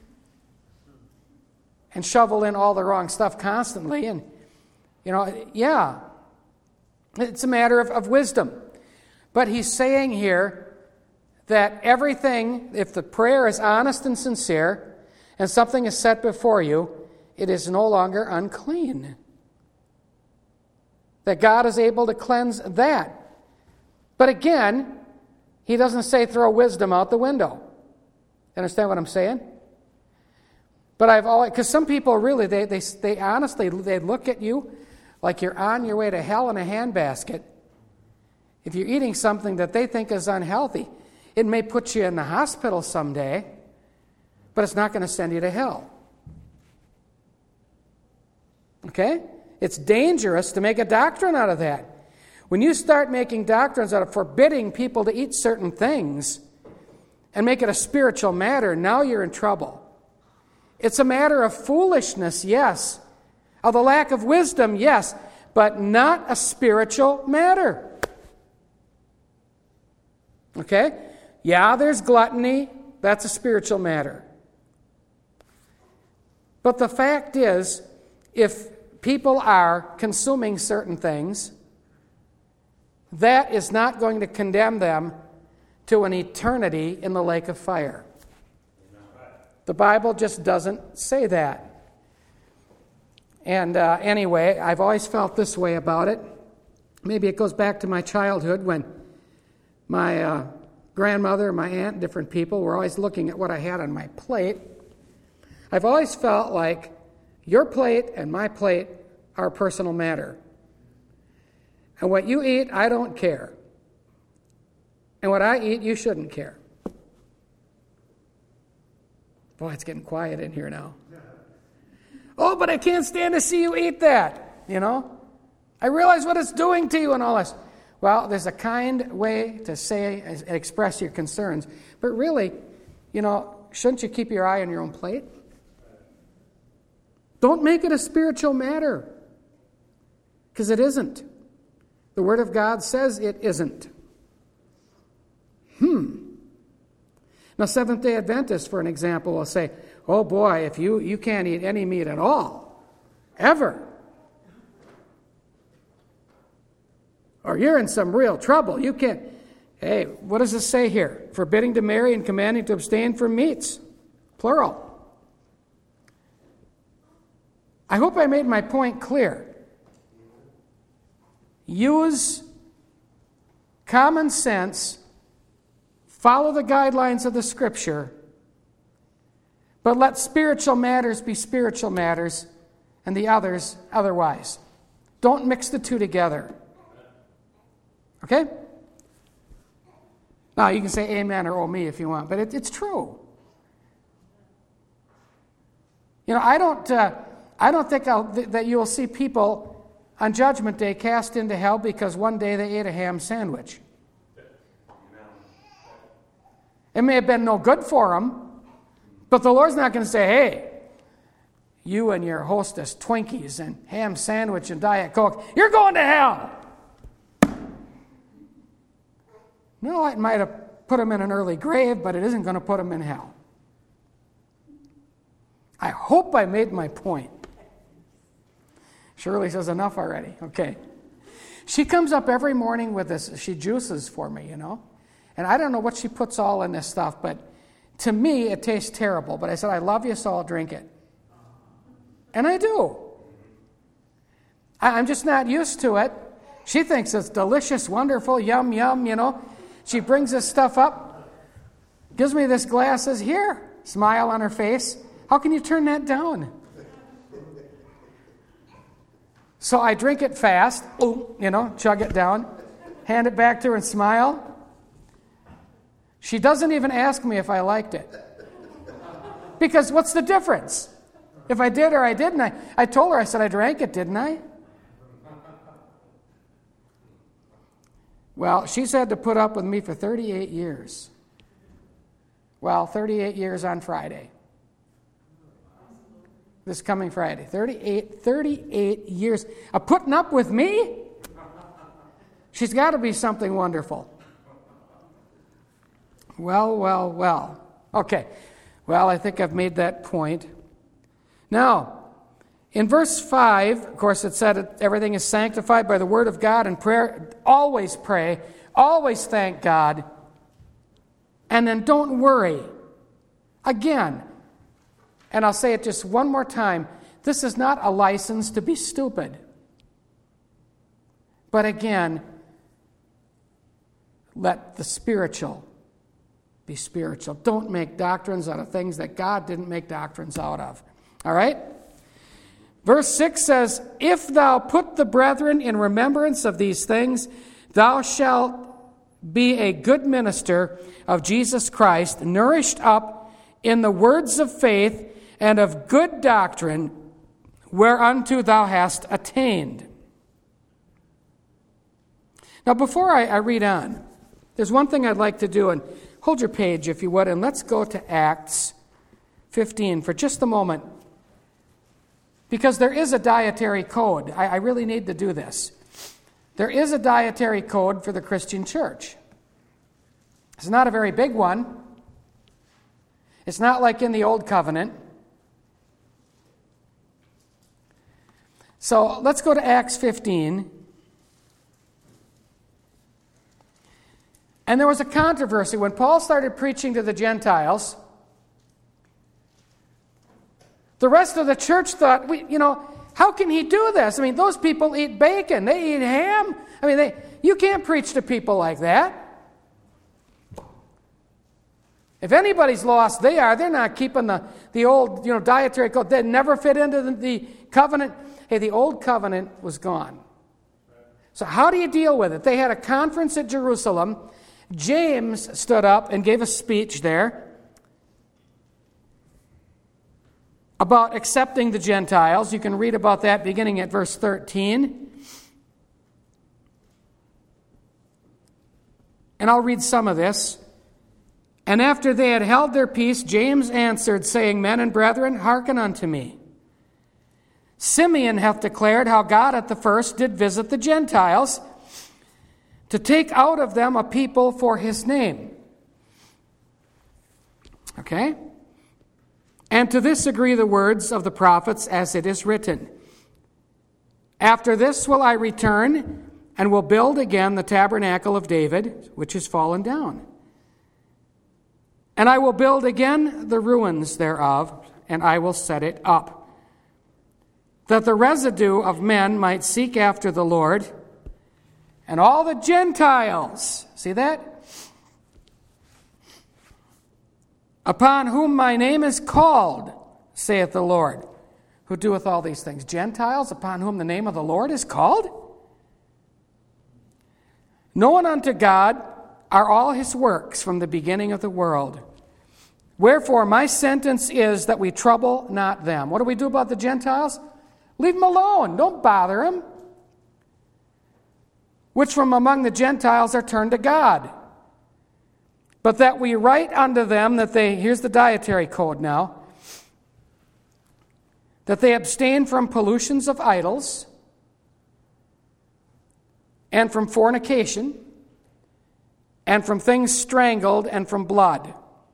A: and shovel in all the wrong stuff constantly. And, you know, yeah, it's a matter of, of wisdom. But he's saying here that everything, if the prayer is honest and sincere and something is set before you, it is no longer unclean. That God is able to cleanse that. But again, he doesn't say throw wisdom out the window. Understand what I'm saying? But I've always, because some people really, they, they, they honestly, they look at you like you're on your way to hell in a handbasket. If you're eating something that they think is unhealthy, it may put you in the hospital someday, but it's not going to send you to hell. Okay? It's dangerous to make a doctrine out of that. When you start making doctrines out of forbidding people to eat certain things and make it a spiritual matter, now you're in trouble. It's a matter of foolishness, yes. Of the lack of wisdom, yes. But not a spiritual matter. Okay? Yeah, there's gluttony. That's a spiritual matter. But the fact is, if people are consuming certain things, that is not going to condemn them to an eternity in the lake of fire. The Bible just doesn't say that. And uh, anyway, I've always felt this way about it. Maybe it goes back to my childhood when my uh, grandmother, my aunt, different people were always looking at what I had on my plate. I've always felt like your plate and my plate are a personal matter. And what you eat, I don't care. And what I eat, you shouldn't care. Boy, it's getting quiet in here now. Oh, but I can't stand to see you eat that, you know. I realize what it's doing to you and all this. Well, there's a kind way to say and express your concerns. But really, you know, shouldn't you keep your eye on your own plate? Don't make it a spiritual matter. Because it isn't. The Word of God says it isn't. Hmm. Now, Seventh-day Adventists, for an example, will say, oh boy, if you, you can't eat any meat at all, ever, or you're in some real trouble. You can't. Hey, what does it say here? Forbidding to marry and commanding to abstain from meats. Plural. I hope I made my point clear. Use common sense. Follow the guidelines of the Scripture, but let spiritual matters be spiritual matters and the others otherwise. Don't mix the two together. Okay? Now, you can say amen or oh me if you want, but it, it's true. You know, I don't, uh, I don't think I'll, th- that you'll see people on Judgment Day cast into hell because one day they ate a ham sandwich. It may have been no good for them, but the Lord's not going to say, hey, you and your hostess Twinkies and ham sandwich and Diet Coke, you're going to hell. No, it might have put them in an early grave, but it isn't going to put them in hell. I hope I made my point. Shirley says enough already. Okay. She comes up every morning with this. She juices for me, you know. And I don't know what she puts all in this stuff, but to me it tastes terrible. But I said, I love you, so I'll drink it. And I do. I'm just not used to it. She thinks it's delicious, wonderful, yum, yum, you know. She brings this stuff up. gives me this glass, says, here, smile on her face. How can you turn that down? So I drink it fast, ooh, you know, chug it down, hand it back to her and smile. She doesn't even ask me if I liked it. Because what's the difference? If I did or I didn't, I, I told her, I said, I drank it, didn't I? Well, she's had to put up with me for thirty-eight years. Well, thirty-eight years on Friday. This coming Friday. thirty-eight, thirty-eight years of putting up with me? She's got to be something wonderful. Well, well, well. Okay. Well, I think I've made that point. Now, in verse five, of course, it said everything is sanctified by the word of God and prayer. Always pray. Always thank God. And then don't worry. Again, and I'll say it just one more time, this is not a license to be stupid. But again, let the spiritual be spiritual. Don't make doctrines out of things that God didn't make doctrines out of. All right? Verse six says, if thou put the brethren in remembrance of these things, thou shalt be a good minister of Jesus Christ, nourished up in the words of faith and of good doctrine, whereunto thou hast attained. Now, before I, I read on, there's one thing I'd like to do, and hold your page, if you would, and let's go to Acts fifteen for just a moment. Because there is a dietary code. I, I really need to do this. There is a dietary code for the Christian church. It's not a very big one. It's not like in the Old Covenant. So let's go to Acts fifteen. And there was a controversy when Paul started preaching to the Gentiles. The rest of the church thought, we, you know, how can he do this? I mean, those people eat bacon. They eat ham. I mean, they, you can't preach to people like that. If anybody's lost, they are. They're not keeping the, the old, you know, dietary code. They never fit into the, the covenant. Hey, the old covenant was gone. So how do you deal with it? They had a conference at Jerusalem. James stood up and gave a speech there about accepting the Gentiles. You can read about that beginning at verse thirteen. And I'll read some of this. And after they had held their peace, James answered, saying, Men and brethren, hearken unto me. Simeon hath declared how God at the first did visit the Gentiles, to take out of them a people for his name. Okay? And to this agree the words of the prophets, as it is written. After this will I return, and will build again the tabernacle of David, which is fallen down. And I will build again the ruins thereof, and I will set it up, that the residue of men might seek after the Lord, and all the Gentiles, see that? Upon whom my name is called, saith the Lord, who doeth all these things. Gentiles, upon whom the name of the Lord is called? Known unto God are all his works from the beginning of the world. Wherefore my sentence is that we trouble not them. What do we do about the Gentiles? Leave them alone. Don't bother them. Which from among the Gentiles are turned to God. But that we write unto them that they, here's the dietary code now, that they abstain from pollutions of idols, and from fornication, and from things strangled, and from blood.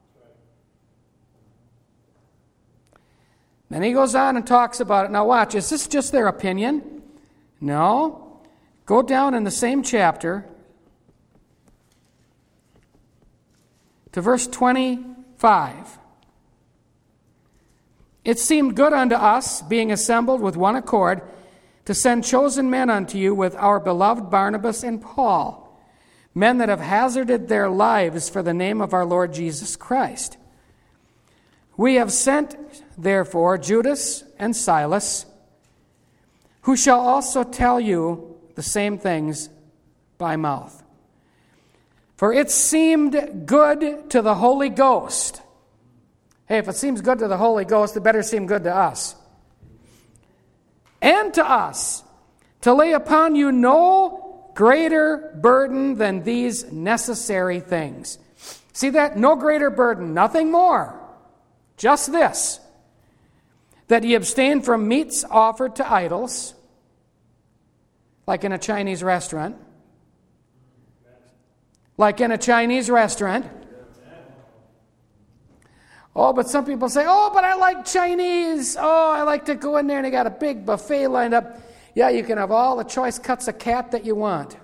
A: Then he goes on and talks about it. Now watch, is this just their opinion? No. Go down in the same chapter to verse twenty-five. It seemed good unto us, being assembled with one accord, to send chosen men unto you with our beloved Barnabas and Paul, men that have hazarded their lives for the name of our Lord Jesus Christ. We have sent, therefore, Judas and Silas, who shall also tell you the same things by mouth. For it seemed good to the Holy Ghost. Hey, if it seems good to the Holy Ghost, it better seem good to us. And to us, to lay upon you no greater burden than these necessary things. See that? No greater burden, nothing more. Just this, that ye abstain from meats offered to idols, like in a Chinese restaurant. Like in a Chinese restaurant. Oh, but some people say, oh, but I like Chinese. Oh, I like to go in there and they got a big buffet lined up. Yeah, you can have all the choice cuts of cat that you want.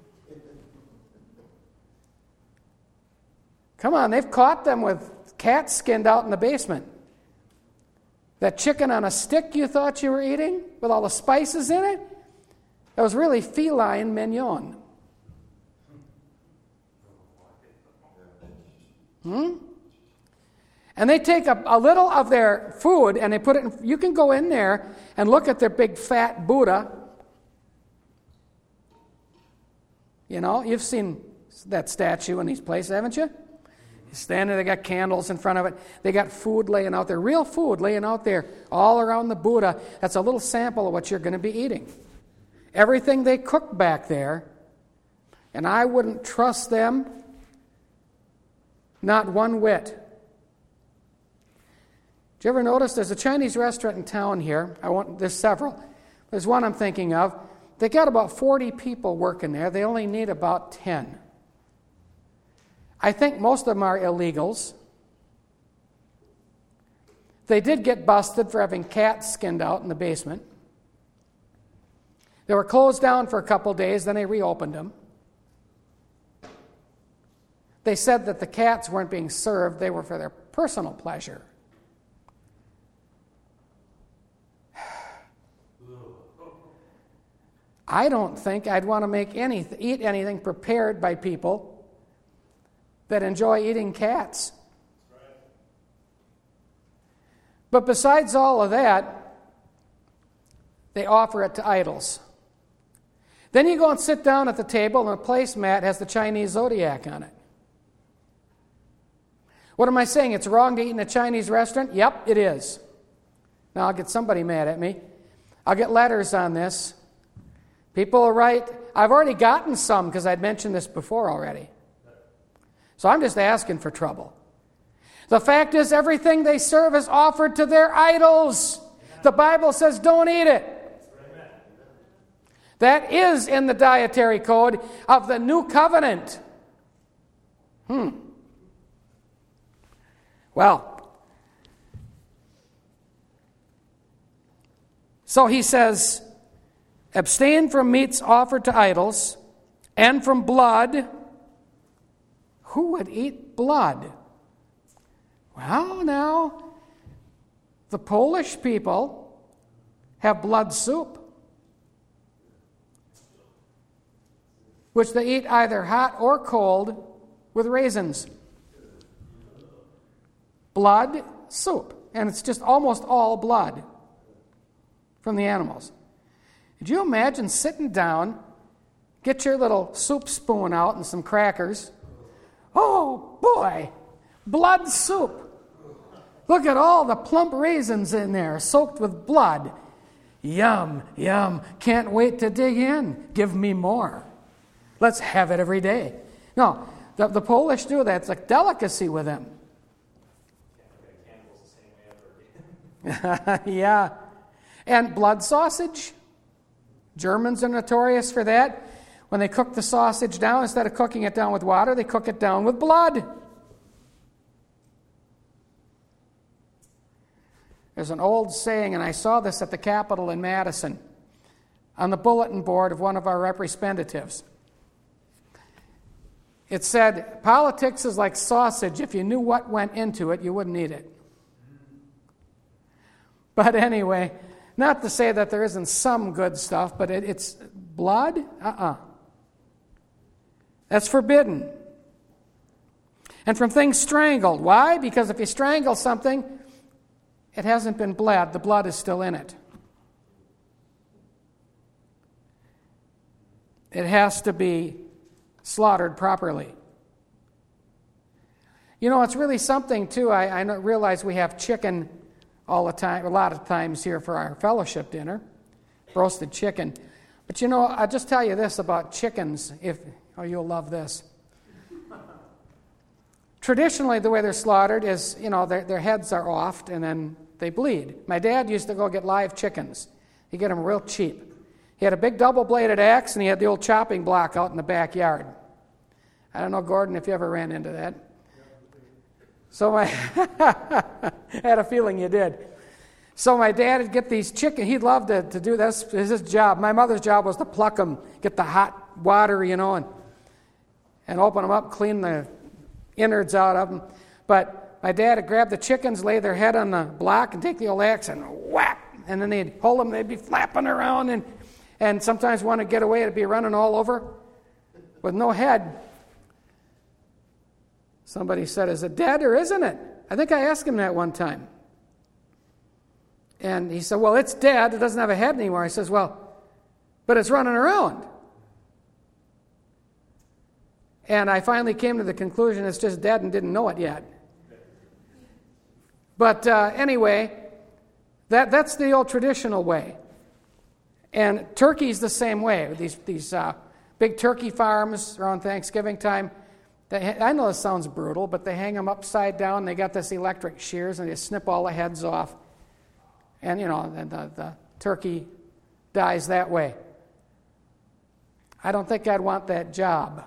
A: Come on, they've caught them with cats skinned out in the basement. That chicken on a stick you thought you were eating with all the spices in it, that was really feline mignon. Hmm? And they take a, a little of their food and they put it in, you can go in there and look at their big fat Buddha. You know, you've seen that statue in these places, haven't you? You stand there, they got candles in front of it. They got food laying out there, real food laying out there all around the Buddha. That's a little sample of what you're going to be eating. Everything they cook back there, and I wouldn't trust them, not one whit. Did you ever notice there's a Chinese restaurant in town here? I want there's several. There's one I'm thinking of. They got about forty people working there. They only need about ten. I think most of them are illegals. They did get busted for having cats skinned out in the basement. They were closed down for a couple days, then they reopened them. They said that the cats weren't being served, they were for their personal pleasure. I don't think I'd want to make any, eat anything prepared by people that enjoy eating cats. But besides all of that, they offer it to idols. Then you go and sit down at the table, and the placemat has the Chinese zodiac on it. What am I saying? It's wrong to eat in a Chinese restaurant? Yep, it is. Now I'll get somebody mad at me. I'll get letters on this. People will write, I've already gotten some because I'd mentioned this before already. So I'm just asking for trouble. The fact is, everything they serve is offered to their idols. The Bible says don't eat it. That is in the dietary code of the new covenant. Hmm. Well, so he says, abstain from meats offered to idols and from blood. Who would eat blood? Well, now, the Polish people have blood soup, which they eat either hot or cold with raisins. Blood soup. And it's just almost all blood from the animals. Could you imagine sitting down, get your little soup spoon out and some crackers? Oh, boy, blood soup. Look at all the plump raisins in there, soaked with blood. Yum, yum. Can't wait to dig in. Give me more. Let's have it every day. No, the, the Polish do that. It's a delicacy with them. Yeah. And blood sausage. Germans are notorious for that. When they cook the sausage down, instead of cooking it down with water, they cook it down with blood. There's an old saying, and I saw this at the Capitol in Madison, on the bulletin board of one of our representatives. It said, politics is like sausage. If you knew what went into it, you wouldn't eat it. But anyway, not to say that there isn't some good stuff, but it, it's blood? Uh-uh. That's forbidden. And from things strangled. Why? Because if you strangle something, it hasn't been bled. The blood is still in it. It has to be slaughtered properly. You know, it's really something, too. I, I realize we have chicken all the time, a lot of times here for our fellowship dinner, roasted chicken. But, you know, I'll just tell you this about chickens. If oh, you'll love this. Traditionally, the way they're slaughtered is, you know, their, their heads are offed and then they bleed. My dad used to go get live chickens. He'd get them real cheap. He had a big double-bladed axe and he had the old chopping block out in the backyard. I don't know, Gordon, if you ever ran into that. So my, I had a feeling you did. So my dad would get these chicken. He'd love to, to do this. This is his job. My mother's job was to pluck them, get the hot water, you know, and, and open them up, clean the innards out of them. But my dad would grab the chickens, lay their head on the block, and take the old axe and whack. And then they'd hold them. They'd be flapping around, and and sometimes want to get away. It'd be running all over with no head. Somebody said, "Is it dead or isn't it?" I think I asked him that one time. And he said, "Well, it's dead. It doesn't have a head anymore." I says, "Well, but it's running around." And I finally came to the conclusion it's just dead and didn't know it yet. But uh, anyway, that that's the old traditional way. And turkey's the same way. These these uh, big turkey farms around Thanksgiving time. They, I know this sounds brutal, but they hang them upside down. They got this electric shears, and they snip all the heads off. And, you know, the, the, the turkey dies that way. I don't think I'd want that job.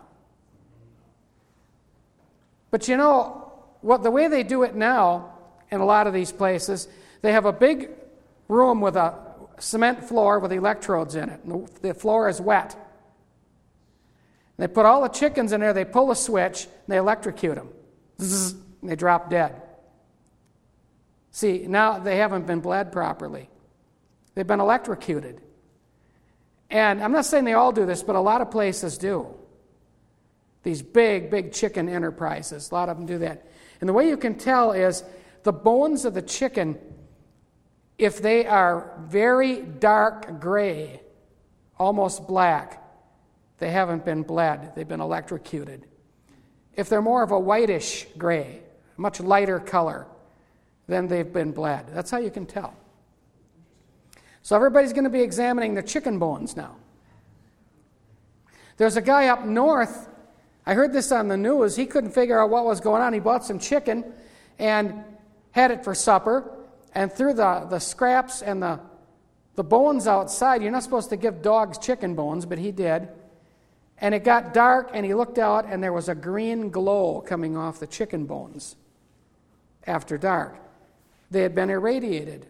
A: But, you know, what the way they do it now in a lot of these places, they have a big room with a cement floor with electrodes in it. And the, the floor is wet. They put all the chickens in there, they pull a switch, and they electrocute them. Zzz, and they drop dead. See, now they haven't been bled properly. They've been electrocuted. And I'm not saying they all do this, but a lot of places do. These big, big chicken enterprises, a lot of them do that. And the way you can tell is the bones of the chicken, if they are very dark gray, almost black, they haven't been bled. They've been electrocuted. If they're more of a whitish gray, much lighter color, then they've been bled. That's how you can tell. So everybody's going to be examining the chicken bones now. There's a guy up north, I heard this on the news, he couldn't figure out what was going on. He bought some chicken and had it for supper, and threw the, the scraps and the, the bones outside. You're not supposed to give dogs chicken bones, but he did. And it got dark, and he looked out, and there was a green glow coming off the chicken bones after dark. They had been irradiated.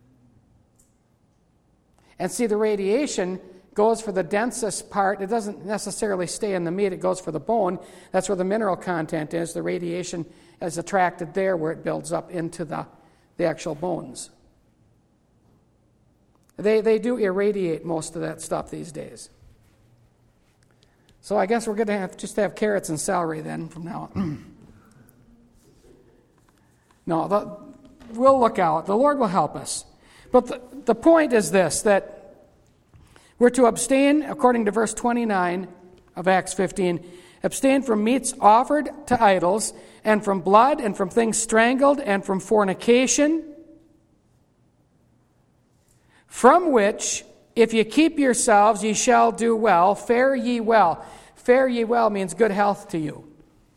A: And see, the radiation goes for the densest part. It doesn't necessarily stay in the meat. It goes for the bone. That's where the mineral content is. The radiation is attracted there where it builds up into the, the actual bones. They, they do irradiate most of that stuff these days. So I guess we're going to have just have carrots and celery then from now on. No, the, we'll look out. The Lord will help us. But the, the point is this, that we're to abstain, according to verse twenty-nine of Acts fifteen, abstain from meats offered to idols, and from blood, and from things strangled, and from fornication, from which, if ye keep yourselves, ye shall do well. Fare ye well. Fare ye well means good health to you.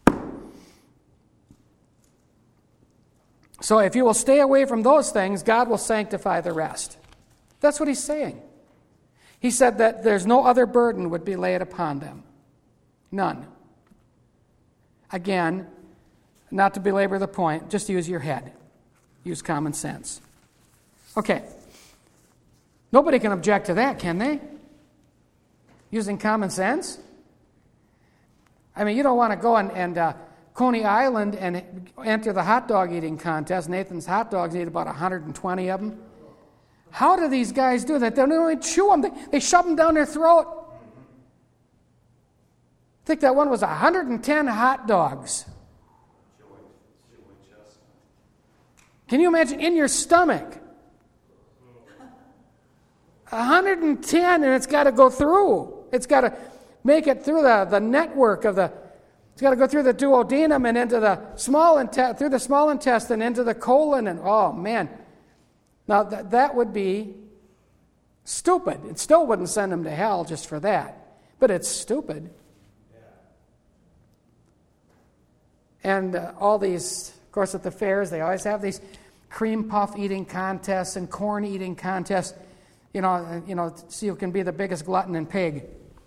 A: So if you will stay away from those things, God will sanctify the rest. That's what he's saying. He said that there's no other burden would be laid upon them. None. Again, not to belabor the point, just use your head. Use common sense. Okay. Nobody can object to that, can they? Using common sense? I mean, you don't want to go and, and uh, Coney Island and enter the hot dog eating contest. Nathan's hot dogs eat about one hundred twenty of them. How do these guys do that? They don't even chew them. They, they shove them down their throat. think that one was one hundred ten hot dogs. Can you imagine in your stomach? one hundred ten, and it's got to go through. It's got to make it through the, the network of the, it's got to go through the duodenum and into the small intestine, through the small intestine, into the colon, and oh man. Now that, that would be stupid. It still wouldn't send them to hell just for that. But it's stupid. And uh, all these, of course, at the fairs, they always have these cream puff eating contests and corn eating contests. You know, you know, so you can be the biggest glutton and pig.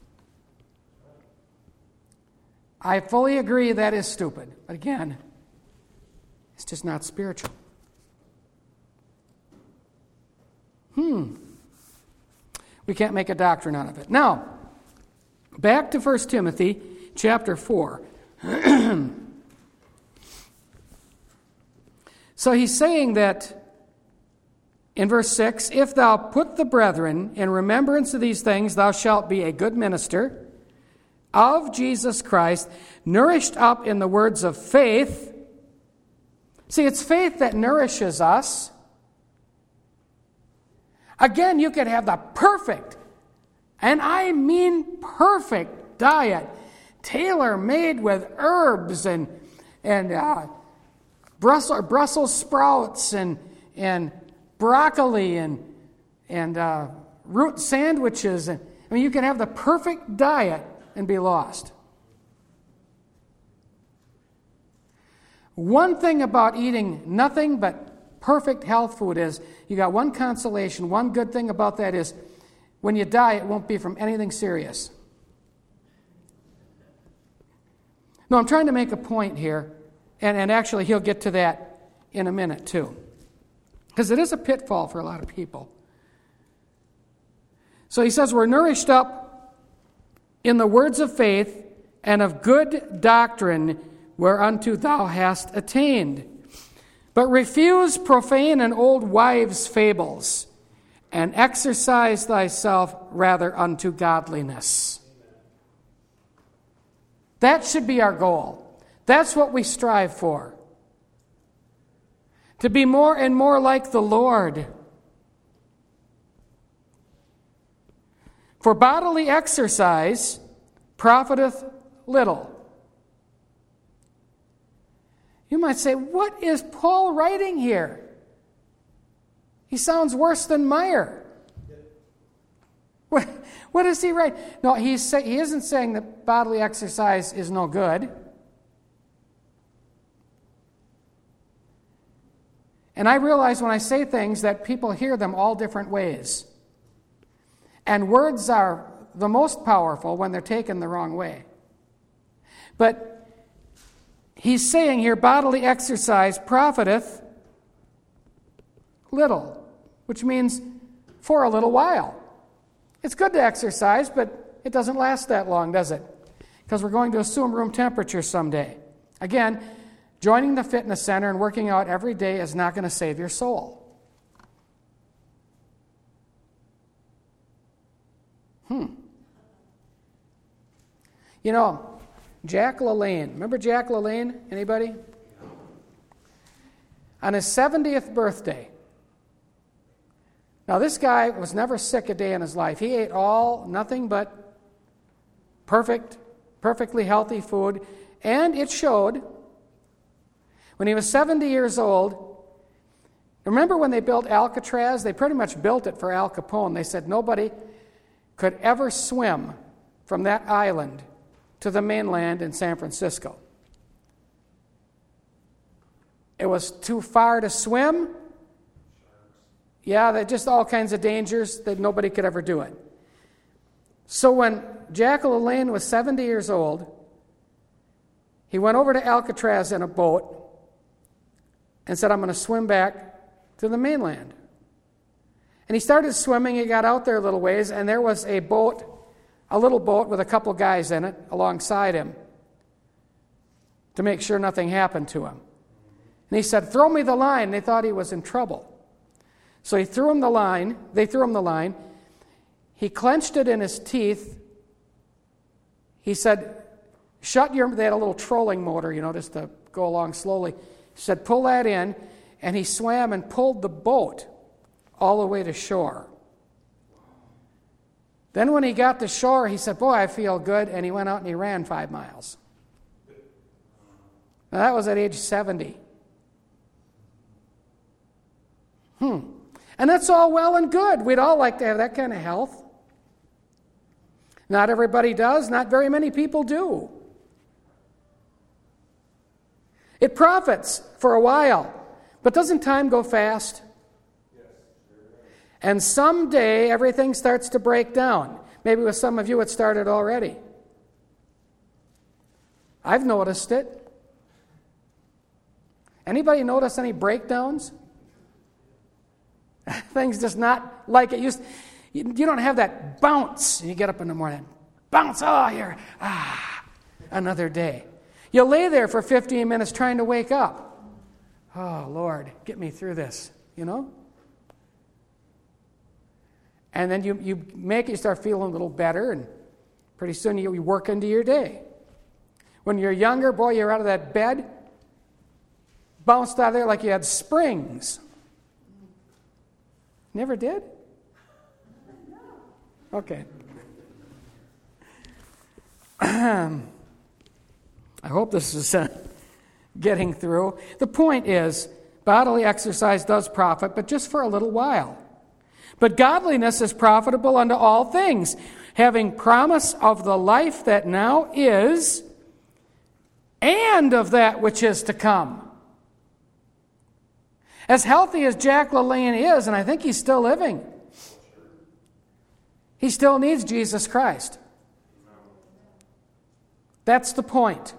A: I fully agree that is stupid. But again, it's just not spiritual. Hmm. We can't make a doctrine out of it. Now, back to First Timothy chapter four. So he's saying that in verse six, if thou put the brethren in remembrance of these things, thou shalt be a good minister of Jesus Christ, nourished up in the words of faith. See, it's faith that nourishes us. Again, you could have the perfect, and I mean perfect diet, tailor-made with herbs and and uh, Brussels, Brussels sprouts and and broccoli and and uh, root sandwiches, and I mean you can have the perfect diet and be lost. One thing about eating nothing but perfect health food is you got one consolation. One good thing about that is when you die, it won't be from anything serious. No, I'm trying to make a point here, and, and actually he'll get to that in a minute too. Because it is a pitfall for a lot of people. So he says, we're nourished up in the words of faith and of good doctrine whereunto thou hast attained. But refuse profane and old wives' fables, and exercise thyself rather unto godliness. That should be our goal. That's what we strive for. To be more and more like the Lord. For bodily exercise profiteth little. You might say, what is Paul writing here? He sounds worse than Meyer. What, what does he write? No, he's say, he isn't saying that bodily exercise is no good. And I realize when I say things that people hear them all different ways. And words are the most powerful when they're taken the wrong way. But he's saying here, bodily exercise profiteth little, which means for a little while. It's good to exercise, but it doesn't last that long, does it? Because we're going to assume room temperature someday. Again, joining the fitness center and working out every day is not going to save your soul. Hmm. You know, Jack LaLanne. Remember Jack LaLanne? Anybody? On his seventieth birthday. Now, this guy was never sick a day in his life. He ate all, nothing but perfect, perfectly healthy food. And it showed when he was seventy years old. Remember when they built Alcatraz? They pretty much built it for Al Capone. They said nobody could ever swim from that island to the mainland in San Francisco. It was too far to swim. Yeah, just all kinds of dangers that nobody could ever do it. So when Jack LaLanne was seventy years old, he went over to Alcatraz in a boat and said, I'm going to swim back to the mainland. And he started swimming. He got out there a little ways, and there was a boat, a little boat with a couple guys in it alongside him to make sure nothing happened to him. And he said, throw me the line. They thought he was in trouble. So he threw him the line. They threw him the line. He clenched it in his teeth. He said, Shut your, they had a little trolling motor, you know, just to go along slowly. He said, pull that in, and he swam and pulled the boat all the way to shore. Then when he got to shore, he said, boy, I feel good, and he went out and he ran five miles. Now that was at age seventy. Hmm. And that's all well and good. We'd all like to have that kind of health. Not everybody does. Not very many people do. It profits for a while. But doesn't time go fast? And someday everything starts to break down. Maybe with some of you it started already. I've noticed it. Anybody notice any breakdowns? Things just not like it used. You, you don't have that bounce. And you get up in the morning, bounce. Oh, here, ah, another day. You lay there for fifteen minutes trying to wake up. Oh, Lord, get me through this. You know. And then you you make it. You start feeling a little better, and pretty soon you, you work into your day. When you're younger, boy, you're out of that bed, bounced out of there like you had springs. Never did? Okay. I hope this is uh, getting through. The point is, bodily exercise does profit, but just for a little while. But godliness is profitable unto all things, having promise of the life that now is, and of that which is to come. As healthy as Jack LaLanne is, and I think he's still living, he still needs Jesus Christ. That's the point.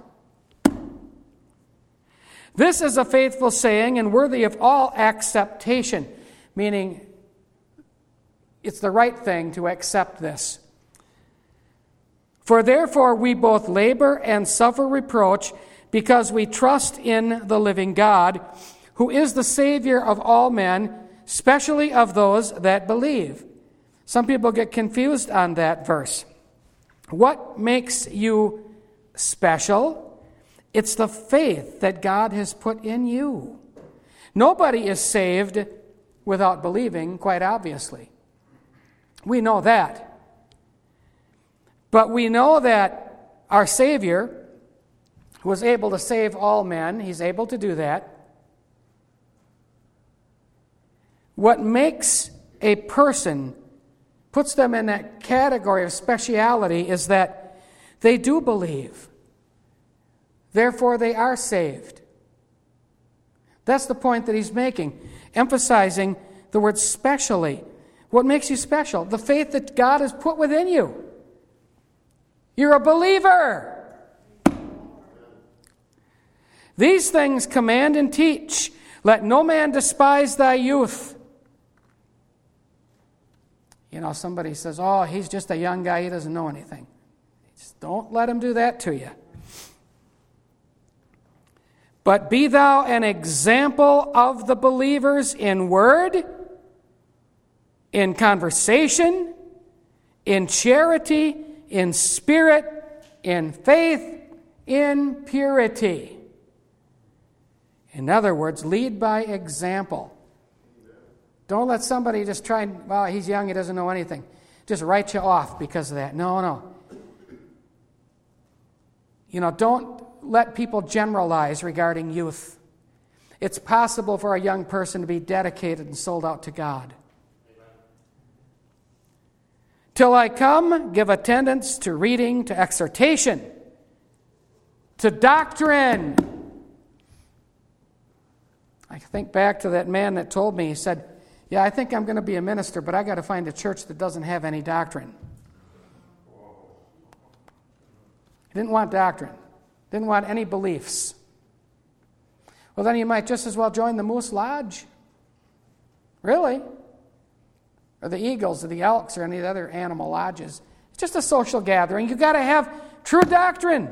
A: This is a faithful saying and worthy of all acceptation, meaning it's the right thing to accept this. For therefore we both labor and suffer reproach because we trust in the living God, who is the Savior of all men, especially of those that believe. Some people get confused on that verse. What makes you special? It's the faith that God has put in you. Nobody is saved without believing, quite obviously. We know that. But we know that our Savior was able to save all men. He's able to do that. What makes a person, puts them in that category of speciality, is that they do believe. Therefore, they are saved. That's the point that he's making, emphasizing the word specially. What makes you special? The faith that God has put within you. You're a believer. These things command and teach. Let no man despise thy youth. You know, somebody says, oh, he's just a young guy, he doesn't know anything. Just don't let him do that to you. But be thou an example of the believers in word, in conversation, in charity, in spirit, in faith, in purity. In other words, lead by example. Don't let somebody just try and, well, he's young, he doesn't know anything. Just write you off because of that. No, no. You know, don't let people generalize regarding youth. It's possible for a young person to be dedicated and sold out to God. Till I come, give attendance to reading, to exhortation, to doctrine. I think back to that man that told me, he said, yeah, I think I'm going to be a minister, but I got to find a church that doesn't have any doctrine. He didn't want doctrine. Didn't want any beliefs. Well, then you might just as well join the Moose Lodge. Really? Or the Eagles or the Elks or any of the other animal lodges. It's just a social gathering. You've got to have true doctrine.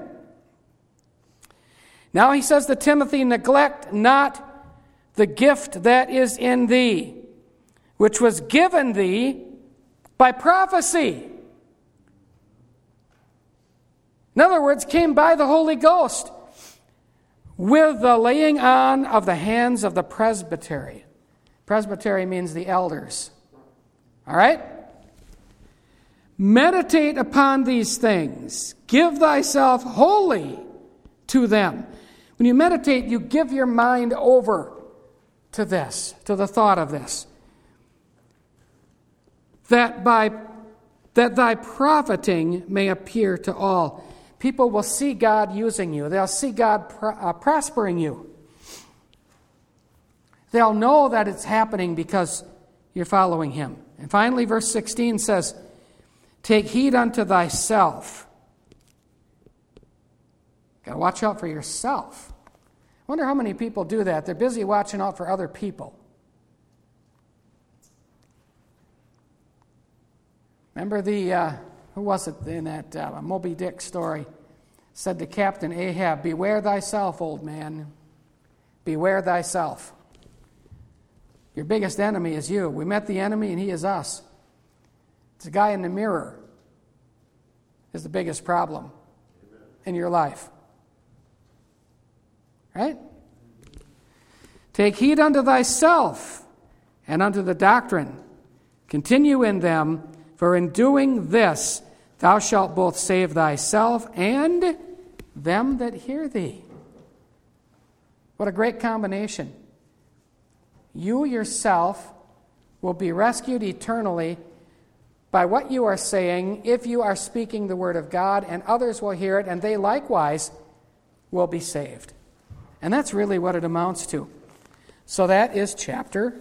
A: Now he says to Timothy, neglect not the gift that is in thee, which was given thee by prophecy. In other words, came by the Holy Ghost with the laying on of the hands of the presbytery. Presbytery means the elders. All right? Meditate upon these things. Give thyself wholly to them. When you meditate, you give your mind over to this, to the thought of this. That by that thy profiting may appear to all. People will see God using you. They'll see God pr- uh, prospering you. They'll know that it's happening because you're following Him. And finally, verse sixteen says, take heed unto thyself. Got to watch out for yourself. I wonder how many people do that. They're busy watching out for other people. Remember the, uh, who was it in that uh, Moby Dick story? Said to Captain Ahab, beware thyself, old man. Beware thyself. Your biggest enemy is you. We met the enemy and he is us. It's a guy in the mirror is the biggest problem in your life. Right? Take heed unto thyself and unto the doctrine. Continue in them, for in doing this thou shalt both save thyself and them that hear thee. What a great combination. You yourself will be rescued eternally by what you are saying if you are speaking the word of God, and others will hear it, and they likewise will be saved. And that's really what it amounts to. So that is chapter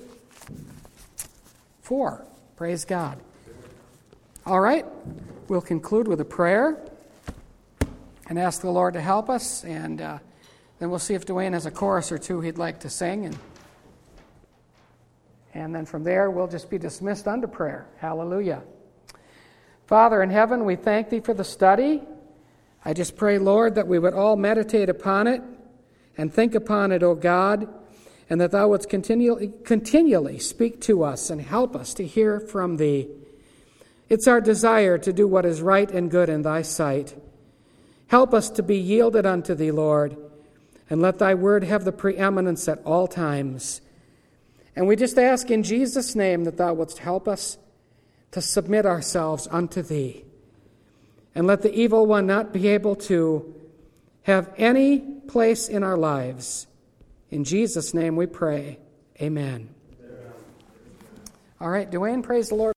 A: four. Praise God. All right, we'll conclude with a prayer and ask the Lord to help us, and uh, then we'll see if Dwayne has a chorus or two he'd like to sing, and and then from there we'll just be dismissed unto prayer. Hallelujah. Father in heaven, we thank Thee for the study. I just pray, Lord, that we would all meditate upon it and think upon it, O God, and that Thou wouldst continually, continually speak to us and help us to hear from Thee. It's our desire to do what is right and good in Thy sight. Help us to be yielded unto Thee, Lord, and let Thy word have the preeminence at all times. And we just ask in Jesus' name that Thou wouldst help us to submit ourselves unto Thee. And let the evil one not be able to have any place in our lives. In Jesus' name we pray. Amen. All right, Dwayne, praise the Lord.